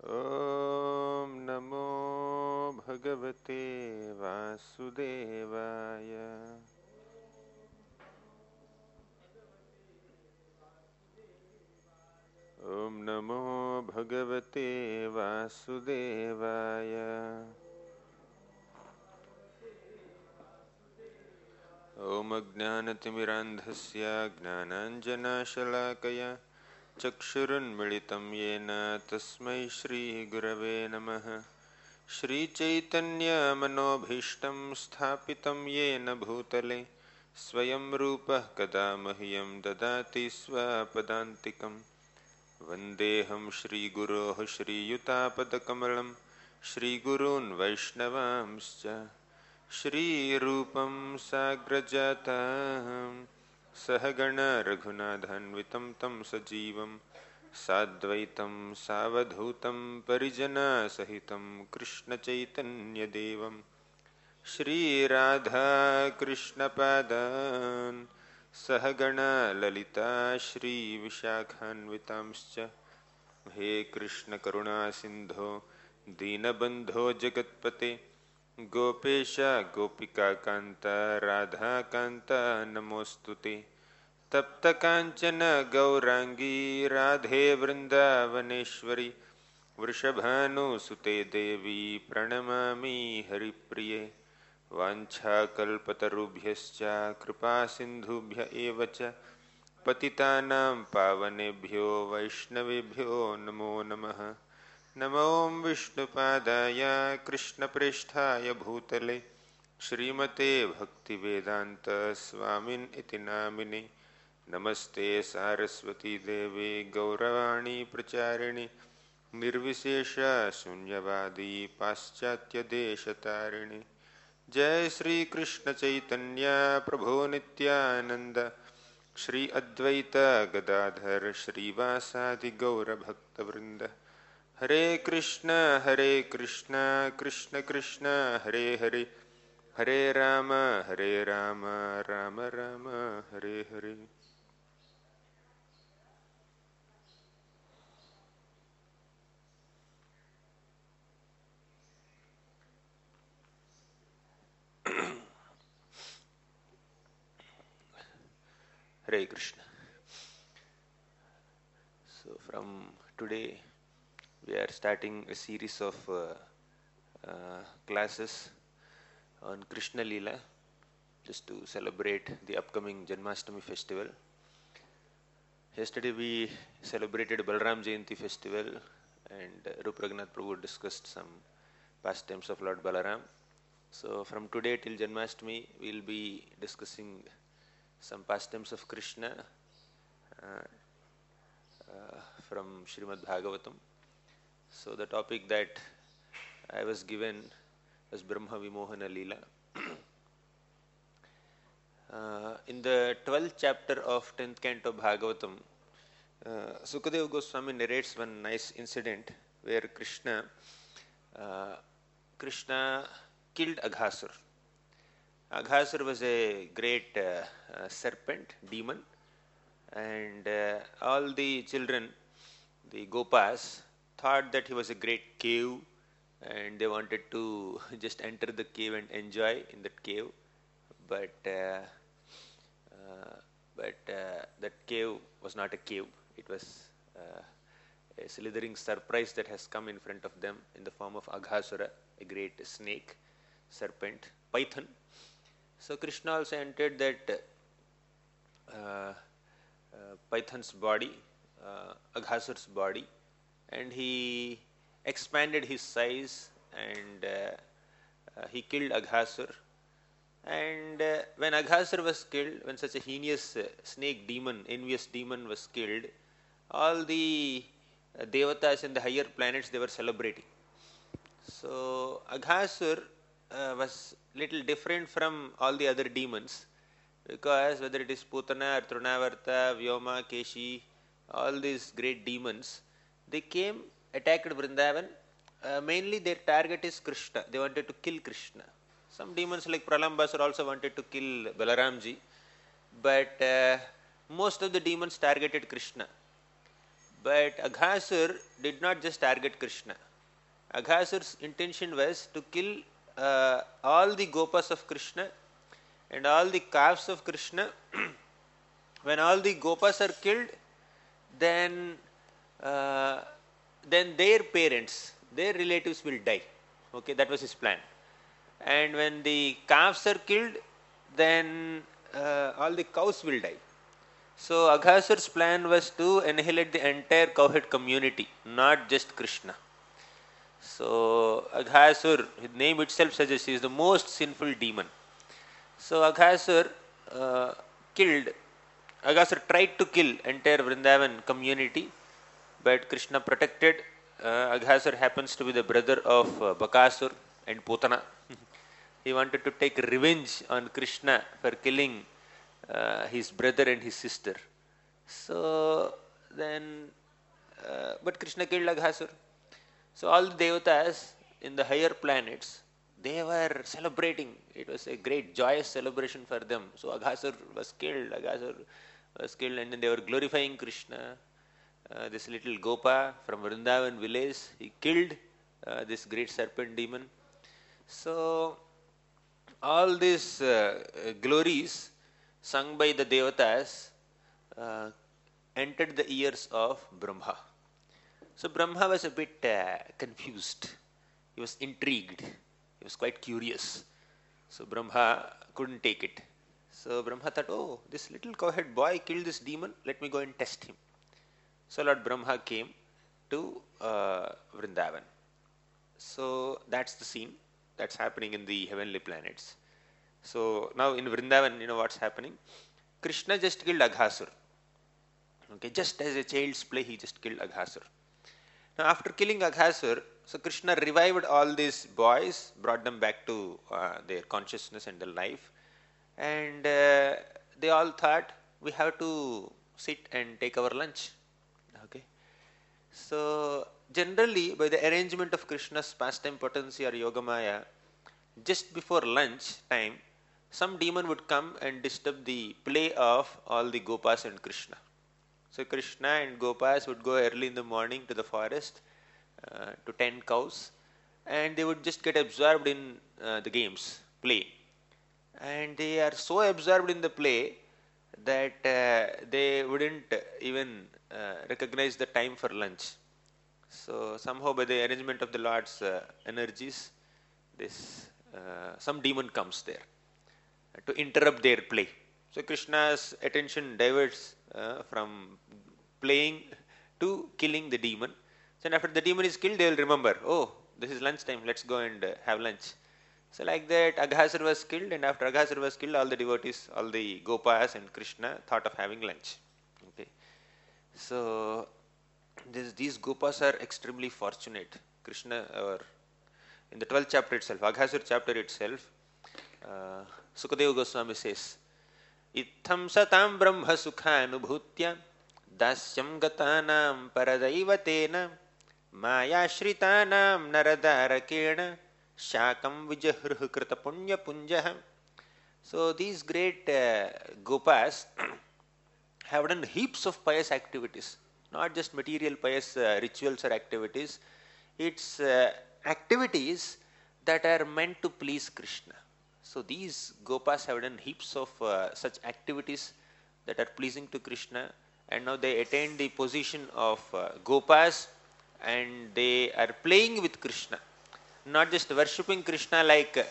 ॐ नमो भगवते वासुदेवाय। ॐ नमो भगवते वासुदेवाय। ॐ अज्ञानतिमिरान्धस्य ज्ञानाञ्जनशलाकया चक्षुरुन्मिलितं येन तस्मै श्रीगुरवे नमः। श्रीचैतन्यमनोभीष्टं स्थापितं येन भूतले स्वयं रूपः कदा मह्यं ददाति स्वपदान्तिकम्। वन्देऽहं श्रीगुरोः श्रीयुतापदकमलं श्रीगुरून् वैष्णवांश्च श्रीरूपं साग्रजातं सहगण रघुनाथान्वितं तं सजीवं साद्वैतं सावधूतं परिजनसहितं कृष्णचैतन्यदेवं श्रीराधाकृष्णपादान् सहगण ललिता श्रीविशाखान्वितांश्च। हे कृष्ण करुणा सिंधो दीनबंधो जगत्पते गोपेश गोपिका कांता राधा कांता नमोस्तुते। तप्त कांचन गौरांगी राधे वृंदावनेश्वरी वृषभानुसुते देवी प्रणमामि हरिप्रिये। वाञ्छाकल्पतरुभ्यश्च कृपा सिन्धुभ्य एव च पतितानां पावनेभ्यो वैष्णवेभ्यो नमो नमः। नमो विष्णुपादाय कृष्णप्रेष्ठाय भूतले श्रीमते भक्तिवेदांत स्वामिन् इति नामिने। नमस्ते सारस्वती देवे गौरवाणी प्रचारिणि निर्विशेष शून्यवादी पाश्चात्यदेशतारिणि। जय श्री कृष्ण चैतन्य प्रभो नित्यानंद श्री अद्वैत गदाधर श्रीवासादि गौरभक्तवृंद। हरे Krishna Krishna Krishna Hare Hare Hare Ram Ram Ram Hare Hare. Hare Krishna. So from today we are starting a series of classes on Krishna Leela, just to celebrate the upcoming Janmashtami festival. Yesterday we celebrated Balram Jayanti festival, and Rupa Raghunath Prabhu discussed some pastimes of Lord Balaram. So from today till Janmashtami we will be discussing some pastimes of Krishna from Srimad Bhagavatam. So the topic that I was given was Brahma Vimohana Leela. In the 12th chapter of 10th canto Bhagavatam, Sukadeva Goswami narrates one nice incident where Krishna killed Aghasur. Aghasur was a great serpent, demon, and all the children, the Gopas, thought that he was a great cave, and they wanted to just enter the cave and enjoy in that cave. But that cave was not a cave. It was a slithering surprise that has come in front of them in the form of Aghasura, a great snake, serpent, python. So Krishna also entered that python's body, Aghasur's body, and he expanded his size, and he killed Aghasur. And when Aghasur was killed, when such a heinous snake demon, envious demon was killed, all the devatas in the higher planets, they were celebrating. So Aghasur was little different from all the other demons, because whether it is Putana or Trunavarta, Vyoma, Keshi, all these great demons, they came, attacked Vrindavan. Mainly their target is Krishna. They wanted to kill Krishna. Some demons like Pralambasur also wanted to kill Balaramji, but most of the demons targeted Krishna. But Aghasur did not just target Krishna. Aghasur's intention was to kill all the gopas of Krishna and all the calves of Krishna. When all the gopas are killed, then uh, then their parents, their relatives will die. Okay, that was his plan. And when the calves are killed, then all the cows will die. So Aghasur's plan was to annihilate the entire cowherd community, not just Krishna. So Aghasur, his name itself suggests he is the most sinful demon. So Aghasur killed, Aghasur tried to kill entire Vrindavan community, but Krishna protected. Aghasur happens to be the brother of Bakasur and Putana. He wanted to take revenge on Krishna for killing his brother and his sister. So then, but Krishna killed Aghasur. So all the devatas in the higher planets, they were celebrating. It was a great joyous celebration for them. So Aghasur was killed, and then they were glorifying Krishna. This little Gopa from Vrindavan village, he killed this great serpent demon. So all these glories sung by the devatas entered the ears of Brahma. So Brahma was a bit confused. He was intrigued. He was quite curious. So Brahma couldn't take it. So Brahma thought, oh, this little cowherd boy killed this demon. Let me go and test him. So Lord Brahma came to Vrindavan. So that's the scene that's happening in the heavenly planets. So now in Vrindavan, you know what's happening? Krishna just killed Aghasur. Okay, just as a child's play, he just killed Aghasur. Now after killing Aghasur, so Krishna revived all these boys, brought them back to their consciousness and their life. And they all thought, we have to sit and take our lunch. Okay. So generally, by the arrangement of Krishna's pastime potency or Yogamaya, just before lunch time, some demon would come and disturb the play of all the Gopas and Krishna. So Krishna and Gopas would go early in the morning to the forest to tend cows, and they would just get absorbed in the games, play. And they are so absorbed in the play that they wouldn't even recognize the time for lunch. So somehow by the arrangement of the Lord's energies, this some demon comes there to interrupt their play. So Krishna's attention diverts from playing to killing the demon. So after the demon is killed, they will remember, oh, this is lunch time, let's go and have lunch. So like that, Aghasur was killed, and after Aghasur was killed, all the devotees, all the Gopas and Krishna thought of having lunch. Okay. So these Gopas are extremely fortunate. Krishna, or in the 12th chapter itself, Aghasur chapter itself, Sukadeva Goswami says, Itham satam brahma sukhanubhutya dasyam gatanam paradaivatena maya shritanam naradarakena shakam vijahruh krita punya punjah. So these great gopas have done heaps of pious activities, not just material pious rituals or activities. It's activities that are meant to please Krishna. So these Gopas have done heaps of such activities that are pleasing to Krishna, and now they attain the position of Gopas, and they are playing with Krishna, not just worshipping Krishna like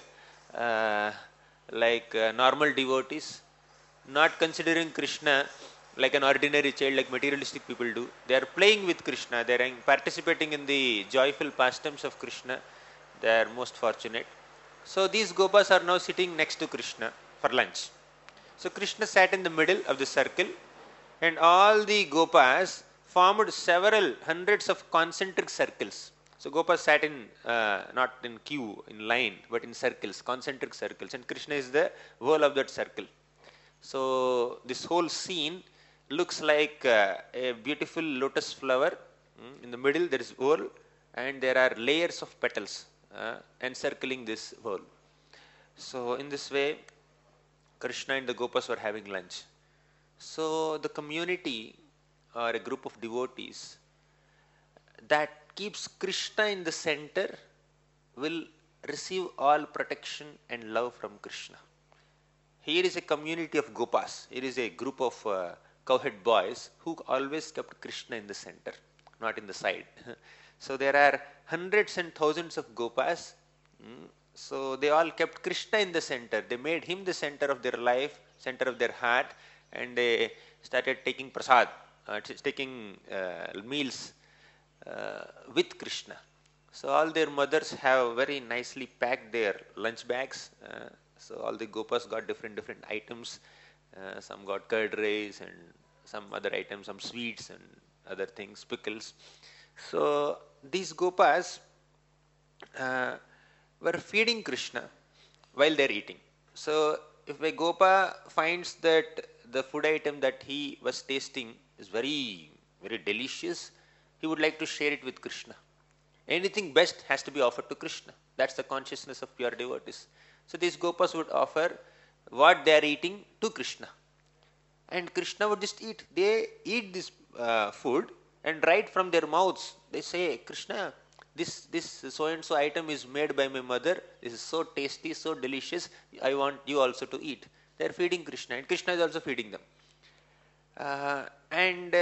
normal devotees, not considering Krishna like an ordinary child, like materialistic people do. They are playing with Krishna. They are participating in the joyful pastimes of Krishna. They are most fortunate. So these Gopas are now sitting next to Krishna for lunch. So Krishna sat in the middle of the circle, and all the Gopas formed several hundreds of concentric circles. So Gopas sat in, not in queue, in line, but in circles, concentric circles, and Krishna is the whole of that circle. So this whole scene looks like a beautiful lotus flower. In the middle there is whole, and there are layers of petals encircling this whole. So in this way, Krishna and the Gopas were having lunch. So the community or a group of devotees that keeps Krishna in the center will receive all protection and love from Krishna. Here is a community of gopas. Here is a group of cowhead boys who always kept Krishna in the center, not in the side. So there are hundreds and thousands of gopas. So they all kept Krishna in the center. They made him the center of their life, center of their heart, and they started taking prasad, taking meals with Krishna. So all their mothers have very nicely packed their lunch bags. So all the gopas got different items. Some got curd rice and some other items, some sweets and other things, pickles. So these gopas were feeding Krishna while they're eating. So if a gopa finds that the food item that he was tasting is very delicious, he would like to share it with Krishna. Anything best has to be offered to Krishna. That's the consciousness of pure devotees. So these gopas would offer what they are eating to Krishna. And Krishna would just eat. They eat this food, and right from their mouths they say, Krishna, this so and so item is made by my mother. This is so tasty, so delicious. I want you also to eat. They are feeding Krishna, and Krishna is also feeding them. And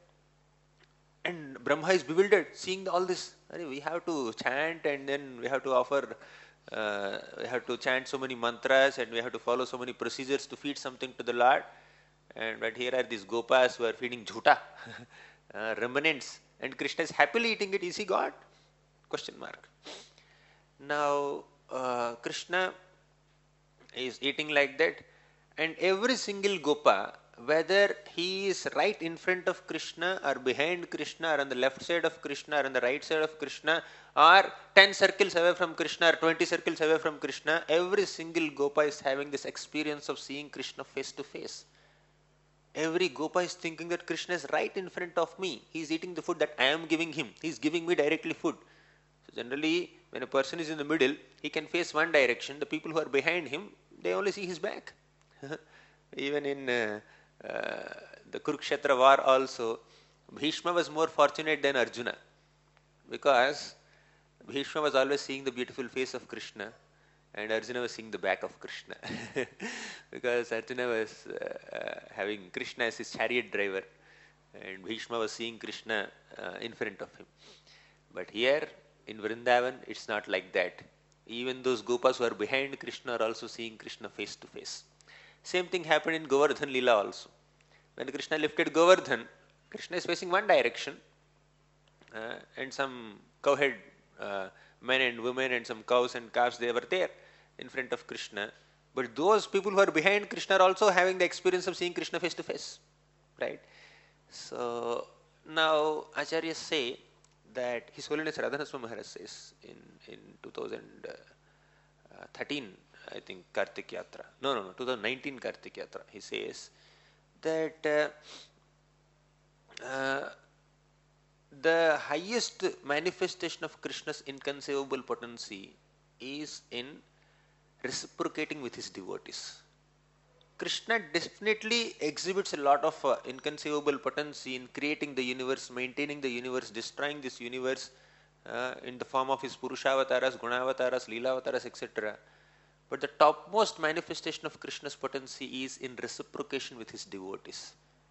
Brahma is bewildered seeing all this. We have to chant, and then we have to offer, we have to chant so many mantras, and we have to follow so many procedures to feed something to the Lord. But here are these gopas who are feeding jhuta, remnants, and Krishna is happily eating it. Is he God? Question mark. Now Krishna is eating like that, and every single gopa, whether he is right in front of Krishna or behind Krishna or on the left side of Krishna or on the right side of Krishna or 10 circles away from Krishna or 20 circles away from Krishna, every single gopa is having this experience of seeing Krishna face to face. Every gopa is thinking that Krishna is right in front of me. He is eating the food that I am giving him. He is giving me directly food. So generally, when a person is in the middle, he can face one direction. The people who are behind him, they only see his back. Even in the Kurukshetra war also, Bhishma was more fortunate than Arjuna, because Bhishma was always seeing the beautiful face of Krishna and Arjuna was seeing the back of Krishna. Because Arjuna was having Krishna as his chariot driver and Bhishma was seeing Krishna in front of him. But here in Vrindavan, it's not like that. Even those gopas who are behind Krishna are also seeing Krishna face to face. Same thing happened in Govardhan Lila also. When Krishna lifted Govardhan, Krishna is facing one direction and some cowhead men and women and some cows and calves, they were there in front of Krishna. But those people who are behind Krishna are also having the experience of seeing Krishna face to face. Right? So now Acharyas say that His Holiness Radhanaswami Maharaj says in 2013, I think, Kartik Yatra. No, 2019 Kartik Yatra. He says that the highest manifestation of Krishna's inconceivable potency is in reciprocating with his devotees. Krishna definitely exhibits a lot of inconceivable potency in creating the universe, maintaining the universe, destroying this universe in the form of his Purushavasaras, Gunavataras, Leelavataras, etc. But the topmost manifestation of Krishna's potency is in reciprocation with his devotees.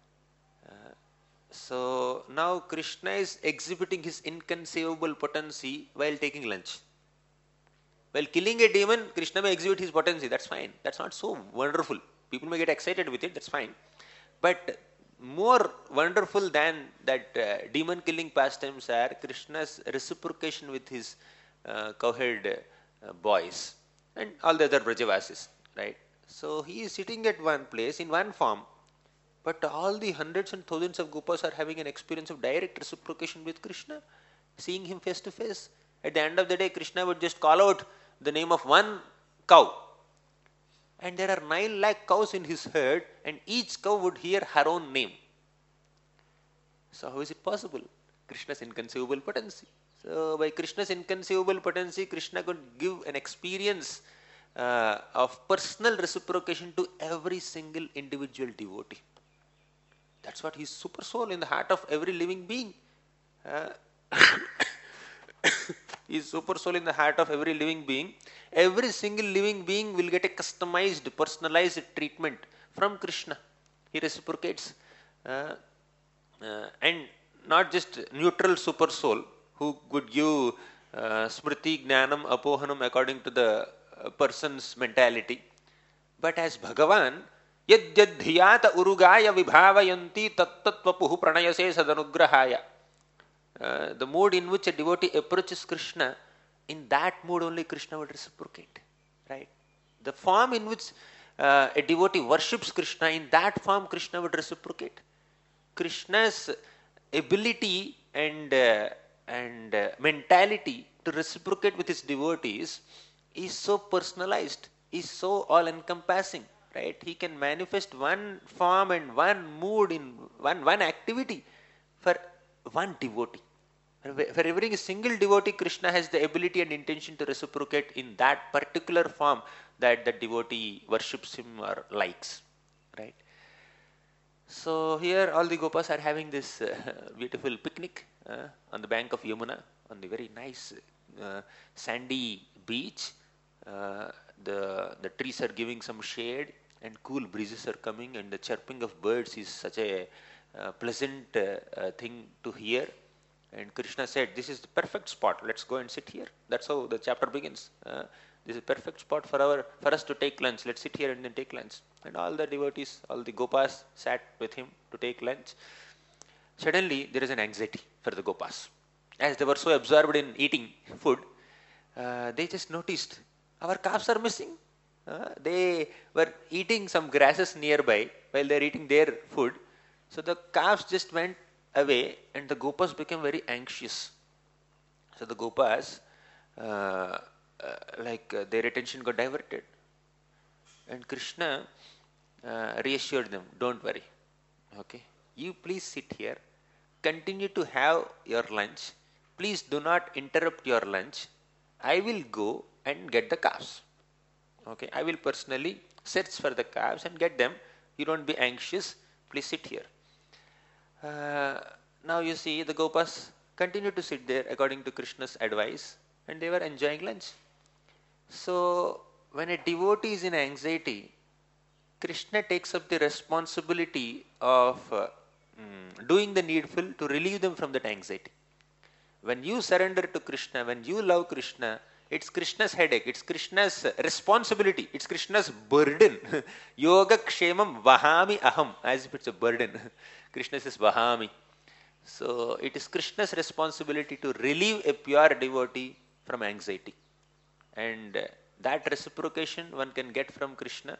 So now Krishna is exhibiting his inconceivable potency while taking lunch. While killing a demon, Krishna may exhibit his potency. That's fine. That's not so wonderful. People may get excited with it. That's fine. But more wonderful than that demon killing pastimes are Krishna's reciprocation with his cowherd boys and all the other Brajavasis. Right? So he is sitting at one place in one form. But all the hundreds and thousands of gopas are having an experience of direct reciprocation with Krishna, seeing him face to face. At the end of the day, Krishna would just call out the name of one cow. And there are 9 lakh cows in his herd, and each cow would hear her own name. So how is it possible? Krishna's inconceivable potency. So by Krishna's inconceivable potency, Krishna could give an experience of personal reciprocation to every single individual devotee. That's what his super soul in the heart of every living being. He is super soul in the heart of every living being. Every single living being will get a customized, personalized treatment from Krishna. He reciprocates. And not just neutral super soul who could give smriti, gnanam, apohanam according to the person's mentality, but as Bhagavan, yadyadhyata urugaya vibhavayanti tattatvapuhu pranayase sadanugrahaya. The mood in which a devotee approaches Krishna, in that mood only Krishna would reciprocate. Right? The form in which a devotee worships Krishna, in that form Krishna would reciprocate. Krishna's ability and mentality to reciprocate with his devotees is so personalized, is so all encompassing, right? He can manifest one form and one mood in one activity for one devotee. For every single devotee, Krishna has the ability and intention to reciprocate in that particular form that the devotee worships him or likes, right? So here all the Gopas are having this beautiful picnic on the bank of Yamuna, on the very nice sandy beach. The trees are giving some shade and cool breezes are coming, and the chirping of birds is such a pleasant thing to hear. And Krishna said, "This is the perfect spot. Let's go and sit here." That's how the chapter begins. This is a perfect spot for us to take lunch. Let's sit here and then take lunch. And all the devotees, all the Gopas sat with him to take lunch. Suddenly, there is an anxiety for the Gopas. As they were so absorbed in eating food, they just noticed our calves are missing. They were eating some grasses nearby while they are eating their food. So the calves just went away and the Gopas became very anxious. So the Gopas, their attention got diverted. And Krishna reassured them, "Don't worry. Okay, you please sit here. Continue to have your lunch. Please do not interrupt your lunch. I will go and get the calves. Okay, I will personally search for the calves and get them. You don't be anxious. Please sit here." Now you see the Gopas continue to sit there according to Krishna's advice, and they were enjoying lunch. So when a devotee is in anxiety, Krishna takes up the responsibility of doing the needful to relieve them from that anxiety. When you surrender to Krishna, when you love Krishna, it's Krishna's headache, it's Krishna's responsibility, it's Krishna's burden. Yoga kshemam vahami aham, as if it's a burden. Krishna says vahami. So it is Krishna's responsibility to relieve a pure devotee from anxiety. And that reciprocation one can get from Krishna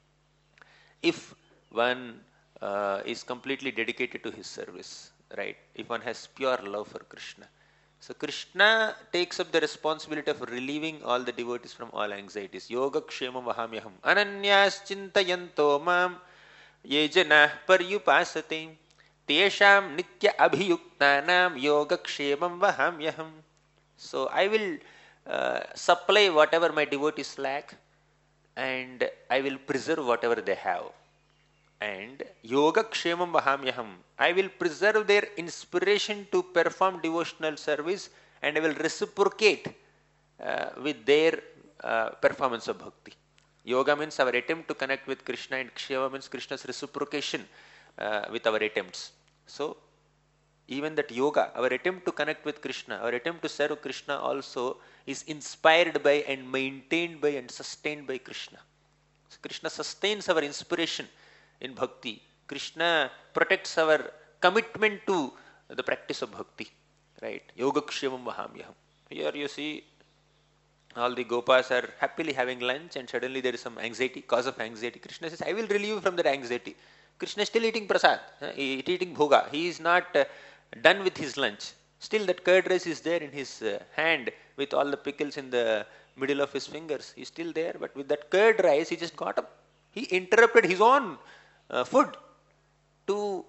if one is completely dedicated to his service, right? If one has pure love for Krishna. So Krishna takes up the responsibility of relieving all the devotees from all anxieties. Yoga kshemam vahamyaham ananyas chintayanto mam ye janah paryupasate tesham nitya abhiyuktanam yoga kshemam vahamyaham. So I will supply whatever my devotees lack, and I will preserve whatever they have. And yoga kshemam vahamyaham, I will preserve their inspiration to perform devotional service, and I will reciprocate with their performance of bhakti. Yoga means our attempt to connect with Krishna, and kshema means Krishna's reciprocation with our attempts. So even that yoga, our attempt to connect with Krishna, our attempt to serve Krishna also is inspired by and maintained by and sustained by Krishna. So Krishna sustains our inspiration in bhakti. Krishna protects our commitment to the practice of bhakti. Right? Yoga kshemam vahamyaham. Here you see all the Gopas are happily having lunch, and suddenly there is some anxiety, cause of anxiety. Krishna says, I will relieve you from that anxiety. Krishna is still eating prasad, eating bhoga. He is not done with his lunch. Still that curd rice is there in his hand with all the pickles in the middle of his fingers. He's still there, but with that curd rice, he just got up. He interrupted his own food to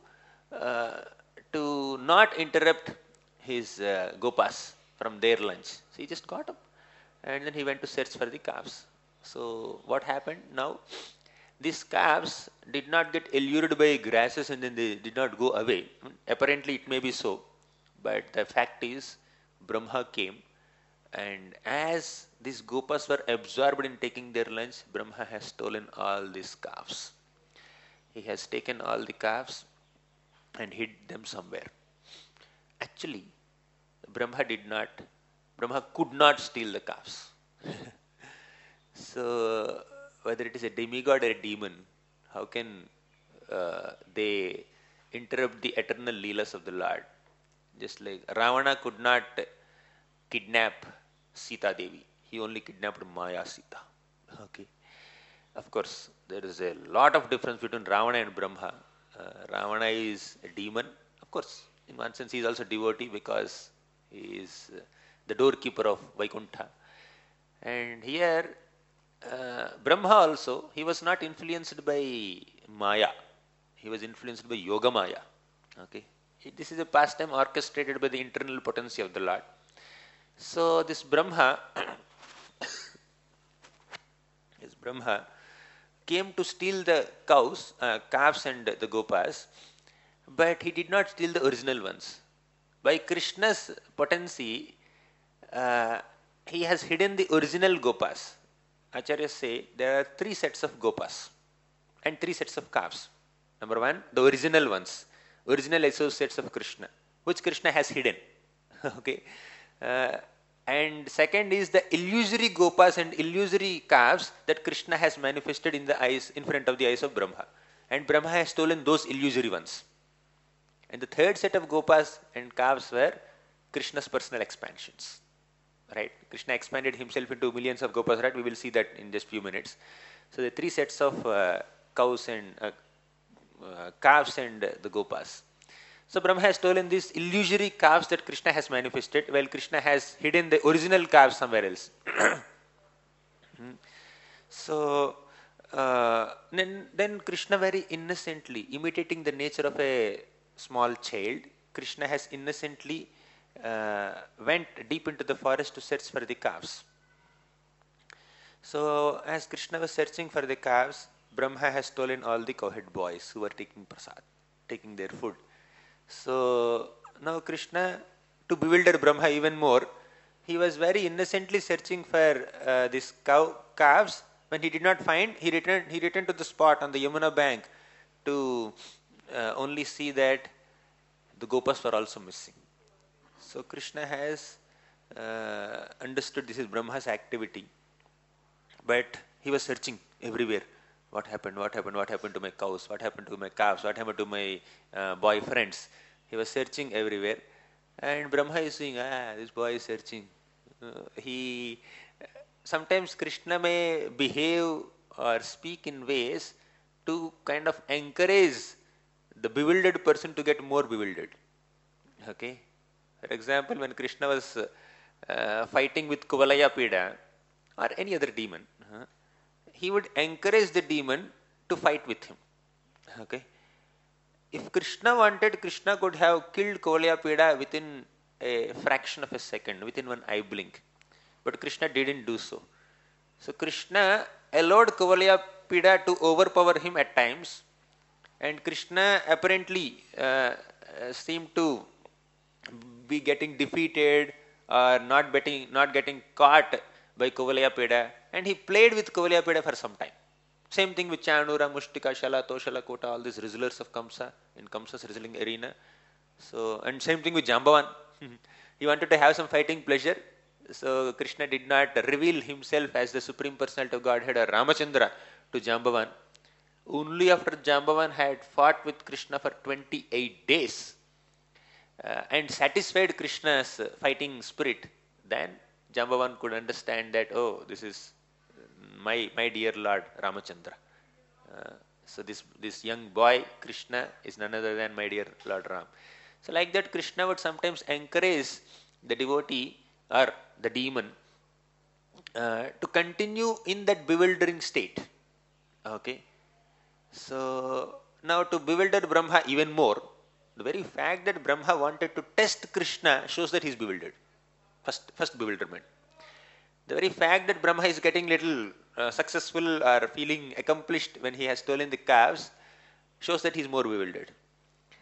not interrupt his Gopas from their lunch. So he just got up and then he went to search for the calves. So what happened now? These calves did not get allured by grasses and then they did not go away. Apparently it may be so. But the fact is, Brahma came, and as these gopas were absorbed in taking their lunch, Brahma has stolen all these calves. He has taken all the calves and hid them somewhere. Actually, Brahma could not steal the calves. So, whether it is a demigod or a demon, how can they interrupt the eternal leelas of the Lord? Just like Ravana could not kidnap Sita Devi, he only kidnapped Maya Sita. Okay. Of course, there is a lot of difference between Ravana and Brahma. Ravana is a demon. Of course, in one sense, he is also devotee because he is the doorkeeper of Vaikuntha. And here, Brahma also, he was not influenced by Maya. He was influenced by Yoga Maya. Okay. This is a pastime orchestrated by the internal potency of the Lord. So this Brahma, came to steal the calves and the gopas, but he did not steal the original ones. By Krishna's potency, he has hidden the original gopas. Acharyas say there are 3 sets of gopas and 3 sets of calves. Number 1, the original ones, original associates of Krishna, which Krishna has hidden. Okay. And second is the illusory gopas and illusory calves that Krishna has manifested in front of the eyes of Brahma. And Brahma has stolen those illusory ones. And the third set of gopas and calves were Krishna's personal expansions. Right? Krishna expanded himself into millions of gopas, right? We will see that in just few minutes. So the 3 sets of cows and calves and the gopas. So Brahma has stolen these illusory calves that Krishna has manifested, while Krishna has hidden the original calves somewhere else. So then Krishna very innocently, imitating the nature of a small child, Krishna has innocently went deep into the forest to search for the calves. So as Krishna was searching for the calves, Brahma has stolen all the cowherd boys who were taking prasad, taking their food. So now Krishna, to bewilder Brahma even more, he was very innocently searching for these calves. When he did not find, he returned to the spot on the Yamuna bank to only see that the gopas were also missing. So Krishna has understood this is Brahma's activity, but he was searching everywhere. What happened to my cows? What happened to my calves? What happened to my boyfriends? He was searching everywhere. And Brahma is saying, this boy is searching. Sometimes Krishna may behave or speak in ways to kind of encourage the bewildered person to get more bewildered. Okay. For example, when Krishna was fighting with Kuvalaya Pida or any other demon, he would encourage the demon to fight with him. Okay. If Krishna wanted, Krishna could have killed Kuvalaya Pida within a fraction of a second, within one eye blink. But Krishna didn't do so. So Krishna allowed Kuvalaya Pida to overpower him at times, and Krishna apparently seemed to be getting defeated or not getting caught by Kuvalaya Pida, and he played with Kuvalaya Pida for some time. Same thing with Chanura, Mushtika, Shala, Toshala, Kota, all these wrestlers of Kamsa in Kamsa's wrestling arena. So, and same thing with Jambavan. He wanted to have some fighting pleasure. So Krishna did not reveal himself as the Supreme Personality of Godhead or Ramachandra to Jambavan. Only after Jambavan had fought with Krishna for 28 days and satisfied Krishna's fighting spirit, then Jambavan could understand that, oh, this is my dear Lord Ramachandra. So this young boy Krishna is none other than my dear Lord Ram. So like that, Krishna would sometimes encourage the devotee or the demon to continue in that bewildering state. Okay. So now to bewilder Brahma even more, the very fact that Brahma wanted to test Krishna shows that he is bewildered. First bewilderment. The very fact that Brahma is getting little successful or feeling accomplished when he has stolen the calves shows that he is more bewildered.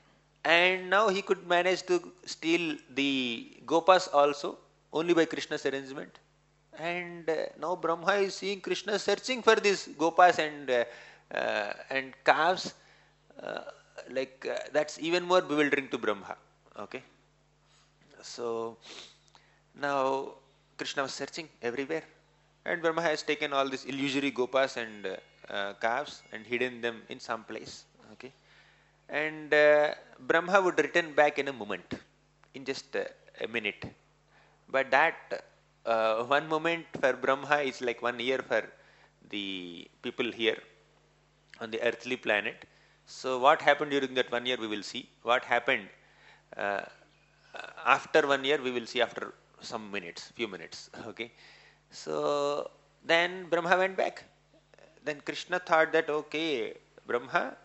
And now he could manage to steal the Gopas also, only by Krishna's arrangement. And now Brahma is seeing Krishna searching for these Gopas and calves. Uh, that's even more bewildering to Brahma. Okay. So now Krishna was searching everywhere, and Brahma has taken all these illusory Gopas and calves and hidden them in some place. Okay. And Brahma would return back in a moment, in just a minute. But that one moment for Brahma is like 1 year for the people here on the earthly planet. So what happened during that 1 year we will see. What happened uh, after 1 year we will see after some minutes, few minutes. Okay. So then Brahma went back. Then Krishna thought that, okay, Brahma,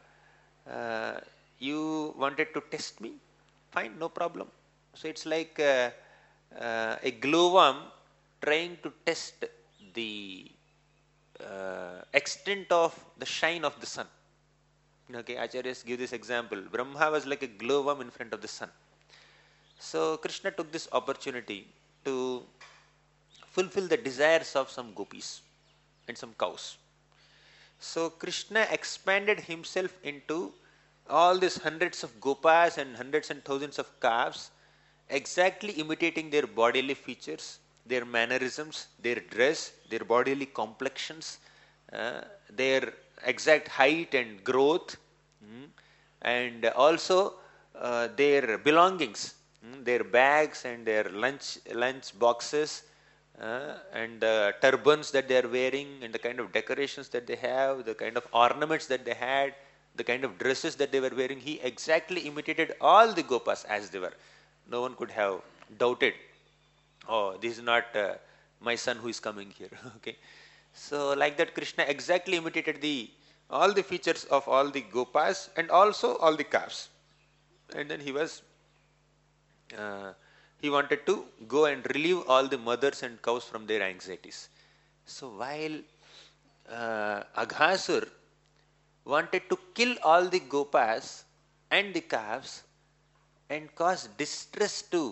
you wanted to test me? Fine, no problem. So it's like a glowworm trying to test the extent of the shine of the sun. Okay, Acharyas give this example. Brahma was like a glowworm in front of the sun. So Krishna took this opportunity to fulfill the desires of some gopis and some cows. So Krishna expanded himself into all these hundreds of gopas and hundreds and thousands of calves, exactly imitating their bodily features, their mannerisms, their dress, their bodily complexions, their exact height and growth, and also their belongings, their bags and their lunch boxes, and the turbans that they are wearing, and the kind of decorations that they have, the kind of ornaments that they had, the kind of dresses that they were wearing. He exactly imitated all the gopas as they were. No one could have doubted, oh, this is not my son who is coming here. Okay. So like that, Krishna exactly imitated all the features of all the gopas and also all the calves. And then he wanted to go and relieve all the mothers and cows from their anxieties. So while Aghasur wanted to kill all the gopas and the calves and cause distress to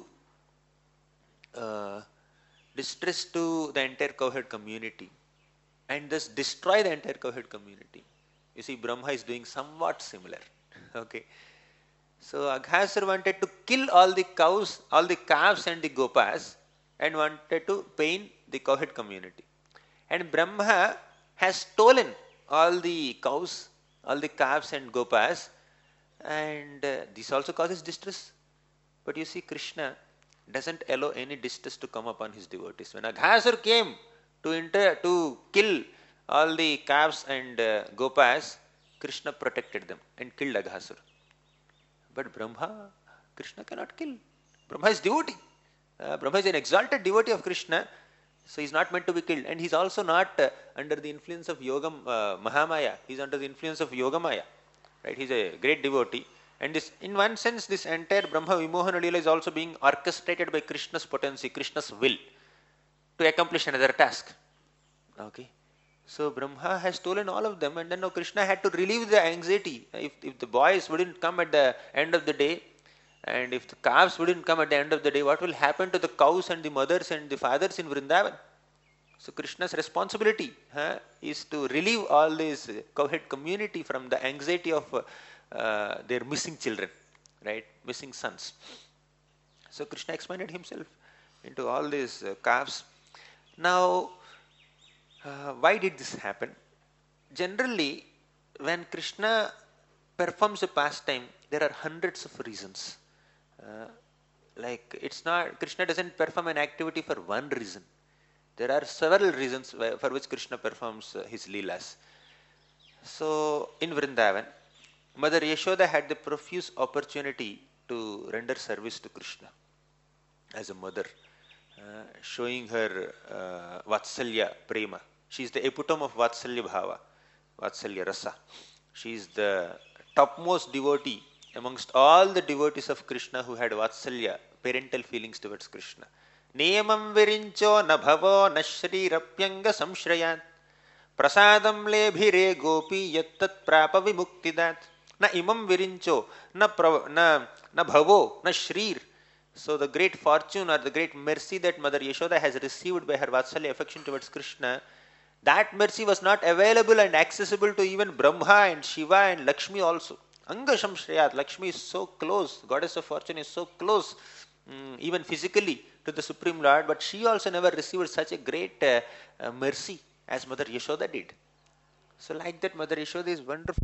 the entire cowherd community, and thus destroy the entire cowherd community. You see, Brahma is doing somewhat similar. Okay. So Aghasur wanted to kill all the cows, all the calves and the gopas, and wanted to pain the cowherd community. And Brahma has stolen all the cows, all the calves and gopas, and this also causes distress. But you see, Krishna doesn't allow any distress to come upon his devotees. When Aghasur came to kill all the calves and gopas, Krishna protected them and killed Aghasur. But Brahma, Krishna cannot kill. Brahma is devotee. Brahma is an exalted devotee of Krishna, so he is not meant to be killed. And he is also not under the influence of Yoga Mahamaya. He is under the influence of Yogamaya. Right? He is a great devotee. And this, in one sense, this entire Brahma Vimohana Leela is also being orchestrated by Krishna's potency, Krishna's will, to accomplish another task. Okay. So Brahma has stolen all of them, and then now Krishna had to relieve the anxiety. If the boys wouldn't come at the end of the day, and if the calves wouldn't come at the end of the day, what will happen to the cows and the mothers and the fathers in Vrindavan? So Krishna's responsibility is to relieve all this cowherd community from the anxiety of their missing children, right? Missing sons. So Krishna expanded himself into all these calves. Now, why did this happen? Generally, when Krishna performs a pastime, there are hundreds of reasons. Like it's not, Krishna doesn't perform an activity for one reason. There are several reasons for which Krishna performs his leelas. So in Vrindavan, Mother Yashoda had the profuse opportunity to render service to Krishna as a mother, showing her Vatsalya Prema. She is the epitome of Vatsalya Bhava, Vatsalya Rasa. She is the topmost devotee amongst all the devotees of Krishna who had Vatsalya, parental feelings towards Krishna. Niyamam virincho nabhavo nashri rapyanga samshrayat prasadam lebhire gopi yattat prapa vimuktidat. Na imam virincho, na bhavo, na shrir. So the great fortune or the great mercy that Mother Yashoda has received by her Vatsalya affection towards Krishna, that mercy was not available and accessible to even Brahma and Shiva and Lakshmi also. Angasham Shreyat, Lakshmi is so close, goddess of fortune is so close, even physically to the Supreme Lord, but she also never received such a great mercy as Mother Yashoda did. So like that, Mother Yashoda is wonderful.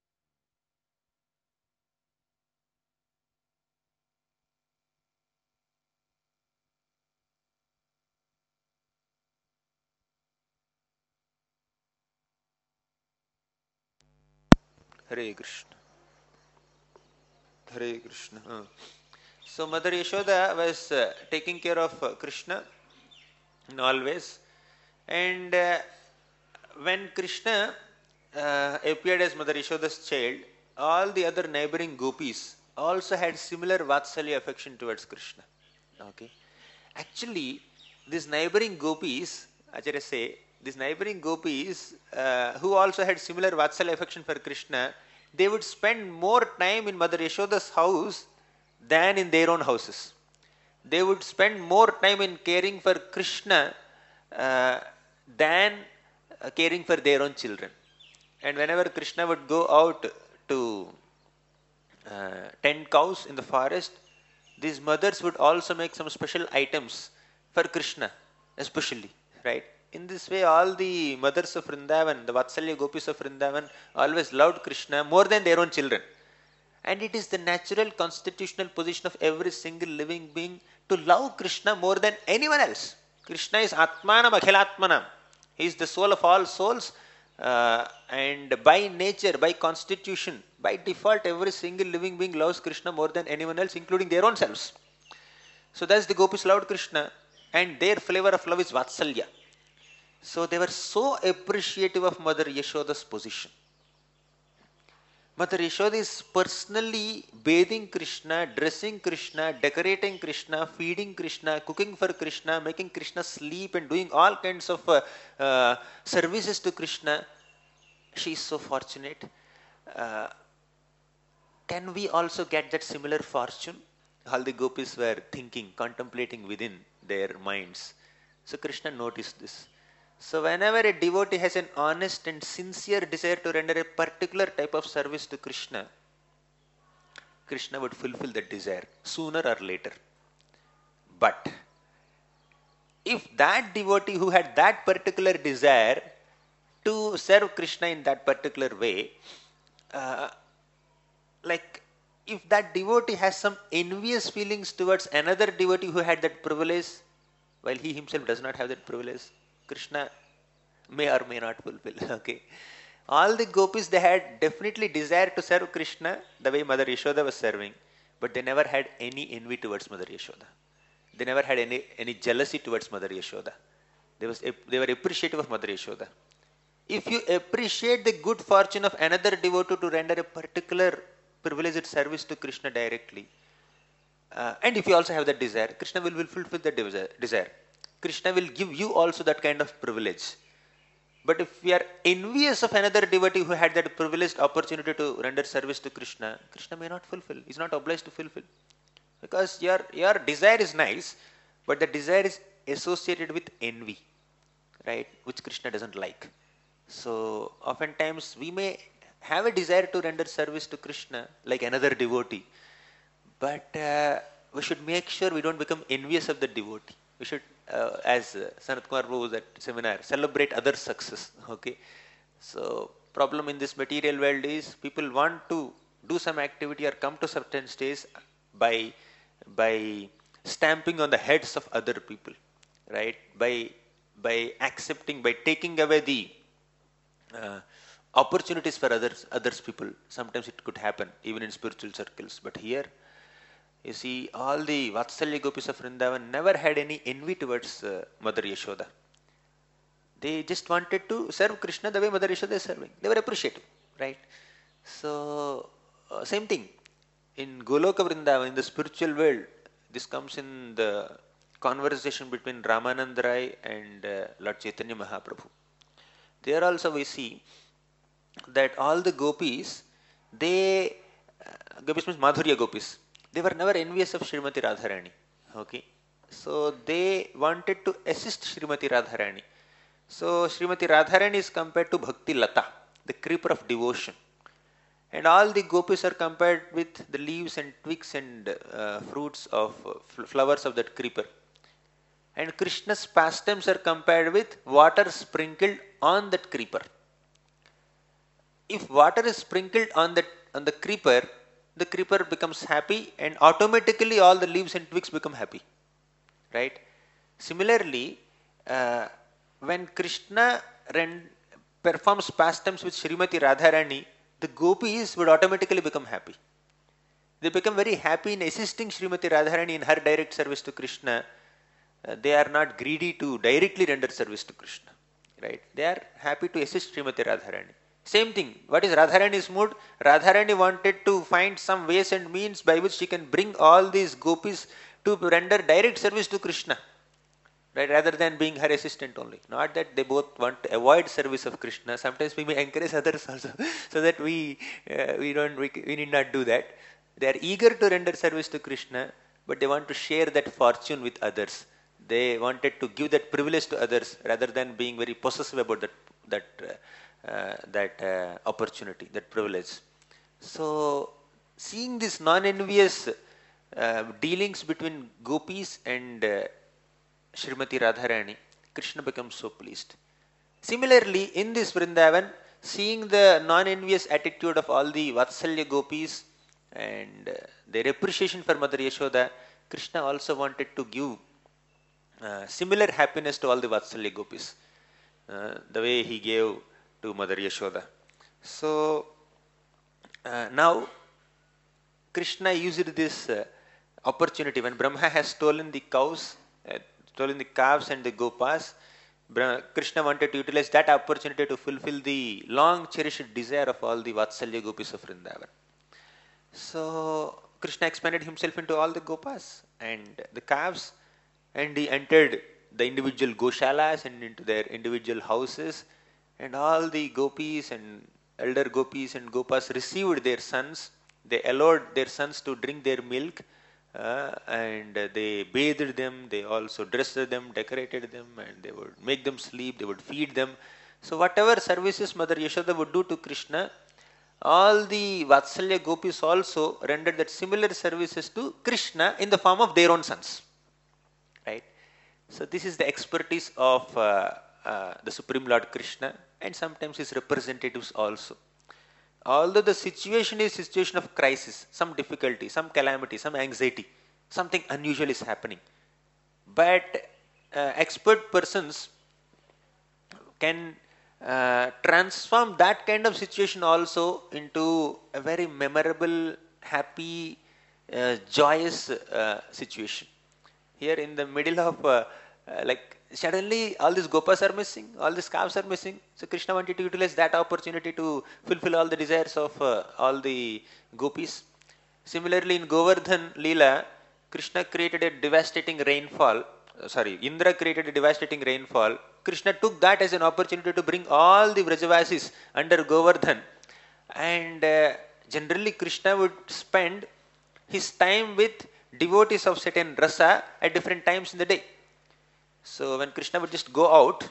Hare Krishna. Hare Krishna. So Mother Yashoda was taking care of Krishna in always, and when Krishna appeared as Mother Yashoda's child, all the other neighboring gopis also had similar Vatsalya affection towards Krishna. Okay, actually, these neighboring gopis, Acharya say, these neighboring gopis who also had similar Vatsalya affection for Krishna, they would spend more time in Mother Yashoda's house than in their own houses. They would spend more time in caring for Krishna uh, than caring for their own children. And whenever Krishna would go out to tend cows in the forest, these mothers would also make some special items for Krishna, especially, right? In this way, all the mothers of Vrindavan, the Vatsalya gopis of Vrindavan, always loved Krishna more than their own children. And it is the natural constitutional position of every single living being to love Krishna more than anyone else. Krishna is Atmanam Akhilatmanam. He is the soul of all souls, and by nature, by constitution, by default, every single living being loves Krishna more than anyone else, including their own selves. So thus the gopis loved Krishna, and their flavor of love is Vatsalya. So they were so appreciative of Mother Yashoda's position. Mother Yashoda is personally bathing Krishna, dressing Krishna, decorating Krishna, feeding Krishna, cooking for Krishna, making Krishna sleep, and doing all kinds of services to Krishna. She is so fortunate. Uh, can we also get that similar fortune? All the gopis were thinking, contemplating within their minds. So Krishna noticed this. So whenever a devotee has an honest and sincere desire to render a particular type of service to Krishna, Krishna would fulfill that desire sooner or later. But if that devotee who had that particular desire to serve Krishna in that particular way, uh, like if that devotee has some envious feelings towards another devotee who had that privilege, while he himself does not have that privilege, Krishna may or may not fulfill. Okay. All the gopis, they had definitely desire to serve Krishna the way Mother Yashoda was serving, but they never had any envy towards Mother Yashoda. They never had any jealousy towards Mother Yashoda. They were appreciative of Mother Yashoda. If you appreciate the good fortune of another devotee to render a particular privileged service to Krishna directly, and if you also have that desire, Krishna will fulfill that desire. Krishna will give you also that kind of privilege. But if we are envious of another devotee who had that privileged opportunity to render service to Krishna, Krishna may not fulfill. He is not obliged to fulfill. Because your desire is nice, but the desire is associated with envy, right? Which Krishna doesn't like. So oftentimes we may have a desire to render service to Krishna like another devotee, but we should make sure we don't become envious of the devotee. We should, as Sanat Kumar Prabhu was at seminar, celebrate other success. Okay, so problem in this material world is people want to do some activity or come to certain stage by stamping on the heads of other people, right? By accepting, by taking away the opportunities for others people. Sometimes it could happen even in spiritual circles, but here you see, all the Vatsalya gopis of Vrindavan never had any envy towards Mother Yashoda. They just wanted to serve Krishna the way Mother Yashoda is serving. They were appreciative, right? So, same thing. In Goloka Vrindavan, in the spiritual world, this comes in the conversation between Ramanand Rai and Lord Chaitanya Mahaprabhu. There also we see that all the gopis, they, gopis means Madhurya gopis, they were never envious of Srimati Radharani. Okay, so they wanted to assist Srimati Radharani. So Srimati Radharani is compared to Bhakti Lata, the creeper of devotion. And all the gopis are compared with the leaves and twigs and fruits of flowers of that creeper. And Krishna's pastimes are compared with water sprinkled on that creeper. If water is sprinkled on the creeper becomes happy, and automatically all the leaves and twigs become happy. Right? Similarly, when Krishna performs pastimes with Srimati Radharani, the gopis would automatically become happy. They become very happy in assisting Srimati Radharani in her direct service to Krishna. They are not greedy to directly render service to Krishna. Right? They are happy to assist Srimati Radharani. Same thing. What is Radharani's mood? Radharani wanted to find some ways and means by which she can bring all these gopis to render direct service to Krishna. Right, rather than being her assistant only. Not that they both want to avoid service of Krishna. Sometimes we may encourage others also, so that we need not do that. They are eager to render service to Krishna, but they want to share that fortune with others. They wanted to give that privilege to others rather than being very possessive about that opportunity, that privilege. So, seeing this non-envious dealings between gopis and Srimati Radharani, Krishna becomes so pleased. Similarly, in this Vrindavan, seeing the non-envious attitude of all the Vatsalya gopis and their appreciation for Mother Yashoda, Krishna also wanted to give similar happiness to all the Vatsalya gopis, the way he gave to Mother Yashoda. So, now Krishna used this opportunity when Brahma has stolen the cows, stolen the calves and the gopas. Krishna wanted to utilize that opportunity to fulfill the long cherished desire of all the Vatsalya gopis of Vrindavan. So Krishna expanded himself into all the gopas and the calves, and he entered the individual goshalas and into their individual houses, and all the gopis and elder gopis and gopas received their sons. They allowed their sons to drink their milk. And they bathed them, they also dressed them, decorated them, and they would make them sleep, they would feed them. So whatever services Mother Yashoda would do to Krishna, all the Vatsalya gopis also rendered that similar services to Krishna in the form of their own sons. Right? So this is the expertise of the Supreme Lord Krishna and sometimes his representatives also. Although the situation is a situation of crisis, some difficulty, some calamity, some anxiety, something unusual is happening. But expert persons can transform that kind of situation also into a very memorable, happy, joyous situation. Here in the middle of suddenly all these gopas are missing, all these calves are missing. So Krishna wanted to utilize that opportunity to fulfill all the desires of all the gopis. Similarly, in Govardhan Leela, Krishna created a devastating rainfall. Indra created a devastating rainfall. Krishna took that as an opportunity to bring all the Vrajavasis under Govardhan. And generally Krishna would spend his time with devotees of certain rasa at different times in the day. So when Krishna would just go out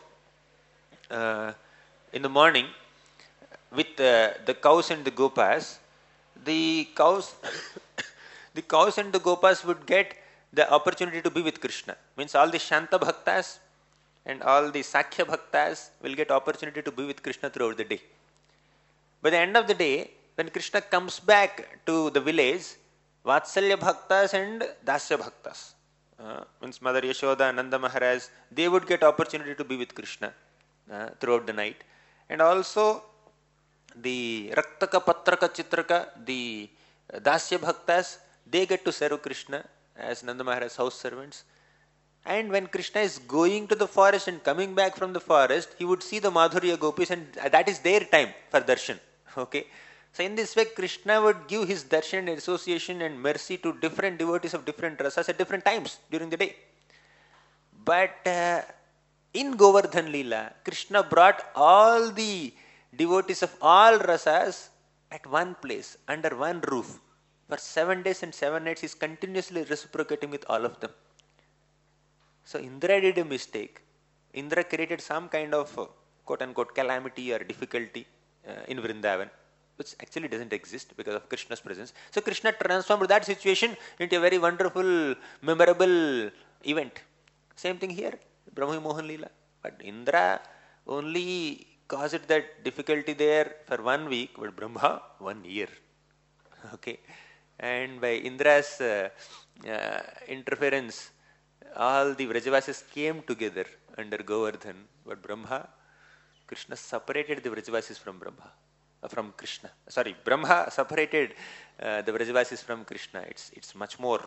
in the morning with the cows and the gopas, the cows and the gopas would get the opportunity to be with Krishna. Means all the Shanta Bhaktas and all the Sakhya Bhaktas will get opportunity to be with Krishna throughout the day. By the end of the day, when Krishna comes back to the village, Vatsalya Bhaktas and Dasya Bhaktas, means Mother Yashoda, Nanda Maharaj, they would get opportunity to be with Krishna throughout the night. And also the Raktaka, Patraka, Chitraka, the Dasya Bhaktas, they get to serve Krishna as Nanda Maharaj's house servants. And when Krishna is going to the forest and coming back from the forest, he would see the Madhurya gopis, and that is their time for darshan. Okay. So in this way, Krishna would give his darshan and association and mercy to different devotees of different rasas at different times during the day. But in Govardhan Leela, Krishna brought all the devotees of all rasas at one place, under one roof, for 7 days and 7 nights, he is continuously reciprocating with all of them. So Indra did a mistake. Indra created some kind of quote unquote calamity or difficulty in Vrindavan, which actually doesn't exist because of Krishna's presence. So Krishna transformed that situation into a very wonderful, memorable event. Same thing here, Brahma Mohan Leela. But Indra only caused that difficulty there for 1 week, but Brahma 1 year. Okay, and by Indra's interference, all the Vrajavasis came together under Govardhan, but Krishna separated the Vrajavasis from Krishna. Sorry, Brahma separated the Vrajavasis from Krishna. It's much more,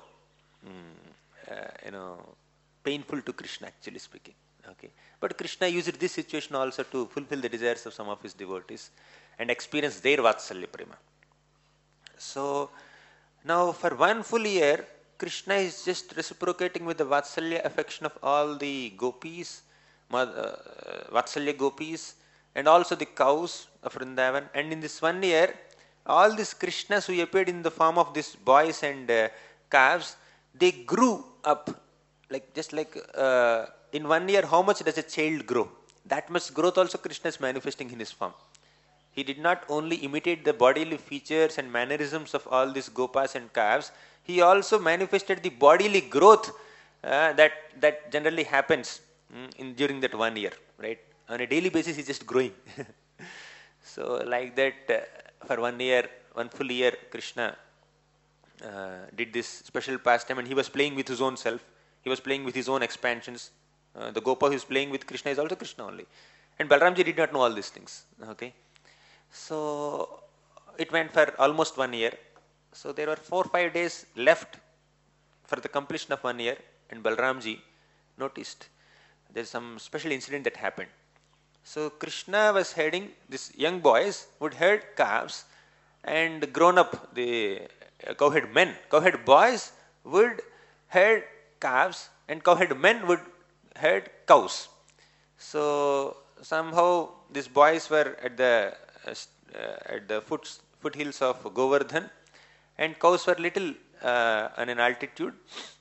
painful to Krishna, actually speaking. Okay, but Krishna used this situation also to fulfill the desires of some of his devotees and experience their Vatsalya Prema. So now for 1 full year, Krishna is just reciprocating with the Vatsalya affection of all the gopis, Vatsalya gopis, and also the cows of Vrindavan. And in this 1 year, all these Krishnas who appeared in the form of these boys and calves, they grew up. Just like in 1 year, how much does a child grow? That much growth also Krishna is manifesting in his form. He did not only imitate the bodily features and mannerisms of all these gopas and calves, he also manifested the bodily growth that generally happens during that 1 year, right? On a daily basis, he's just growing. So like that, for 1 year, 1 full year, Krishna did this special pastime, and he was playing with his own self. He was playing with his own expansions. The Gopa who is playing with Krishna is also Krishna only. And Balramji did not know all these things. Okay, so it went for almost 1 year. So there were 4 or 5 days left for the completion of 1 year, and Balramji noticed there's some special incident that happened. So Krishna was herding, these young boys would herd calves, and grown up, the cowherd men, cowherd boys would herd calves, and cowherd men would herd cows. So somehow these boys were at the foothills of Govardhan, and cows were little on an altitude.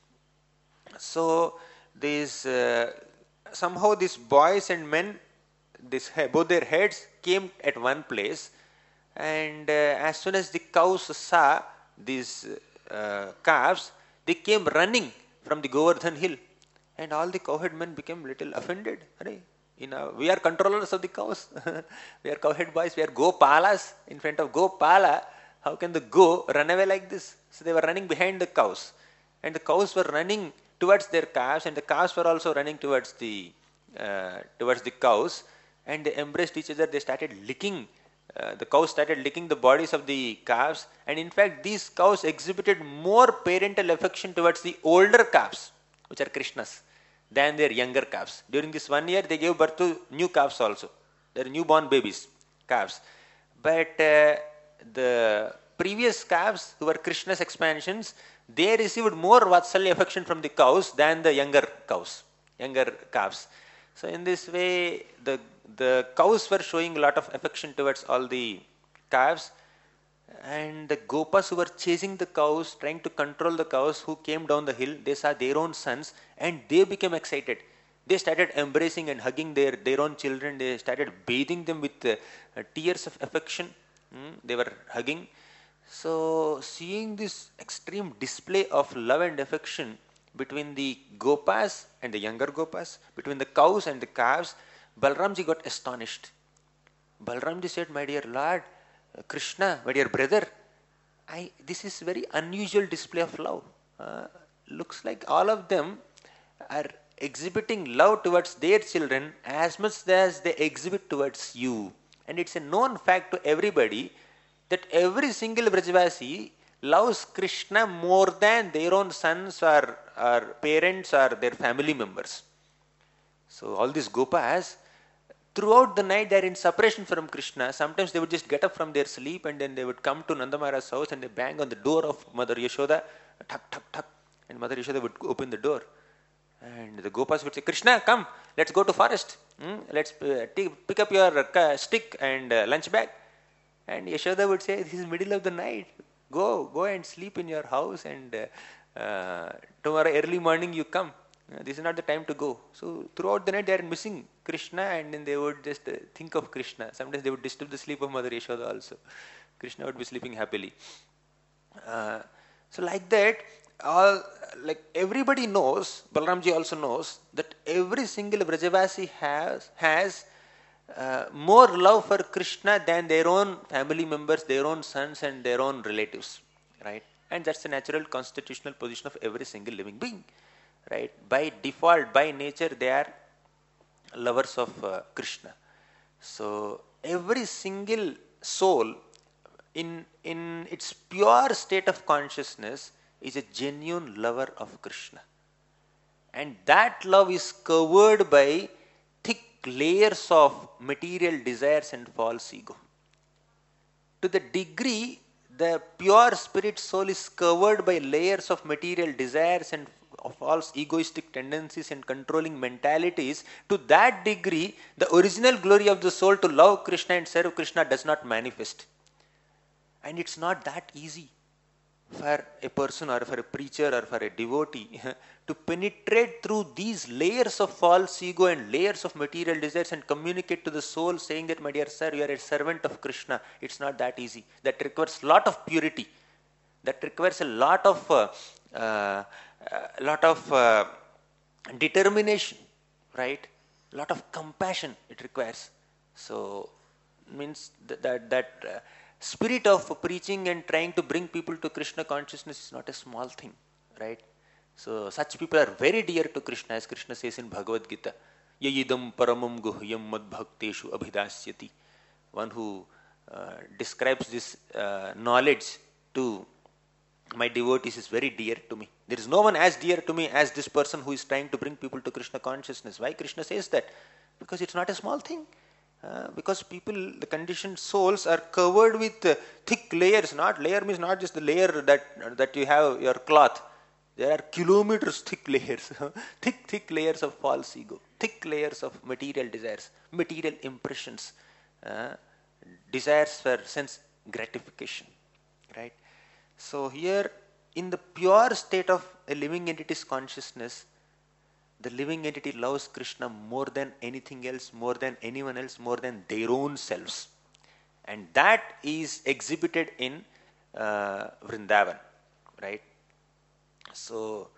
So these somehow these boys and men, both their heads came at one place, and as soon as the cows saw these calves, they came running from the Govardhan hill, and all the cowherd men became little offended. We are controllers of the cows. We are cowherd boys. We are Gopalas. In front of Gopala, how can the go run away like this? So they were running behind the cows, and the cows were running towards their calves, and the calves were also running towards the cows, and they embraced each other. They started licking. The cows started licking the bodies of the calves, and in fact, these cows exhibited more parental affection towards the older calves, which are Krishnas, than their younger calves. During this 1 year, they gave birth to new calves also. They are newborn babies, calves. But the previous calves, who were Krishna's expansions, they received more Vatsalya affection from the cows than the younger calves. So in this way, the cows were showing a lot of affection towards all the calves, and the Gopas who were chasing the cows, trying to control the cows who came down the hill, they saw their own sons, and they became excited. They started embracing and hugging their own children. They started bathing them with tears of affection. They were hugging. So seeing this extreme display of love and affection between the Gopas and the younger Gopas, between the cows and the calves, Balramji got astonished. Balramji said, "My dear Lord, Krishna, my dear brother, this is very unusual display of love. Looks like all of them are exhibiting love towards their children as much as they exhibit towards you. And it's a known fact to everybody that every single Vrajavasi loves Krishna more than their own sons or parents or their family members." So all these Gopas, throughout the night, they are in separation from Krishna. Sometimes they would just get up from their sleep, and then they would come to Nandamara's house, and they bang on the door of Mother Yashoda, thuk, thuk, thuk, and Mother Yashoda would open the door. And the Gopas would say, "Krishna, come, let's go to forest. Let's pick up your stick and lunch bag." And Yashoda would say, this is middle of the night. Go and sleep in your house, and tomorrow early morning you come. This is not the time to go. So throughout the night they are missing Krishna, and then they would just think of Krishna. Sometimes they would disturb the sleep of Mother Yashoda also. Krishna would be sleeping happily. So like that, like everybody knows, Balaramji also knows that every single Vrajavasi has more love for Krishna than their own family members, their own sons and their own relatives, right? And that's the natural constitutional position of every single living being, right? By default, by nature, they are lovers of Krishna. So every single soul in its pure state of consciousness is a genuine lover of Krishna. And that love is covered by thick layers of material desires and false ego. To the degree the pure spirit soul is covered by layers of material desires and false egoistic tendencies and controlling mentalities, to that degree the original glory of the soul to love Krishna and serve Krishna does not manifest. And it's not that easy for a person or for a preacher or for a devotee to penetrate through these layers of false ego and layers of material desires and communicate to the soul saying that, my dear sir, you are a servant of Krishna. It's not that easy. That requires a lot of purity. That requires a lot of determination, right? A lot of compassion it requires. So means that spirit of preaching and trying to bring people to Krishna consciousness is not a small thing, right? So such people are very dear to Krishna, as Krishna says in Bhagavad Gita, Yayidam paramam guhyam madbhakteshu abhidasyati. One who describes this knowledge to my devotees is very dear to me. There is no one as dear to me as this person who is trying to bring people to Krishna consciousness. Why Krishna says that? Because it's not a small thing. Because people, the conditioned souls are covered with thick layers. Not layer means not just the layer that you have your cloth. There are kilometers thick layers, thick layers of false ego, thick layers of material desires, material impressions, desires for sense gratification, right? So here, in the pure state of a living entity's consciousness, the living entity loves Krishna more than anything else, more than anyone else, more than their own selves. And that is exhibited in Vrindavan, right? So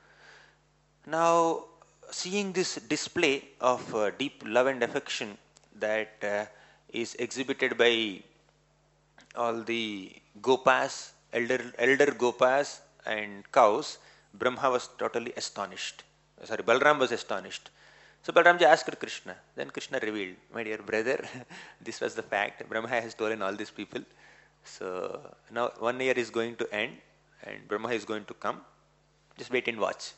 now, seeing this display of deep love and affection that is exhibited by all the gopas, elder gopas and cows, Brahma was totally astonished. Balaram was astonished. So Balaramji asked Krishna. Then Krishna revealed, my dear brother, this was the fact. Brahma has stolen all these people. So now 1 year is going to end and Brahma is going to come. Just wait and watch.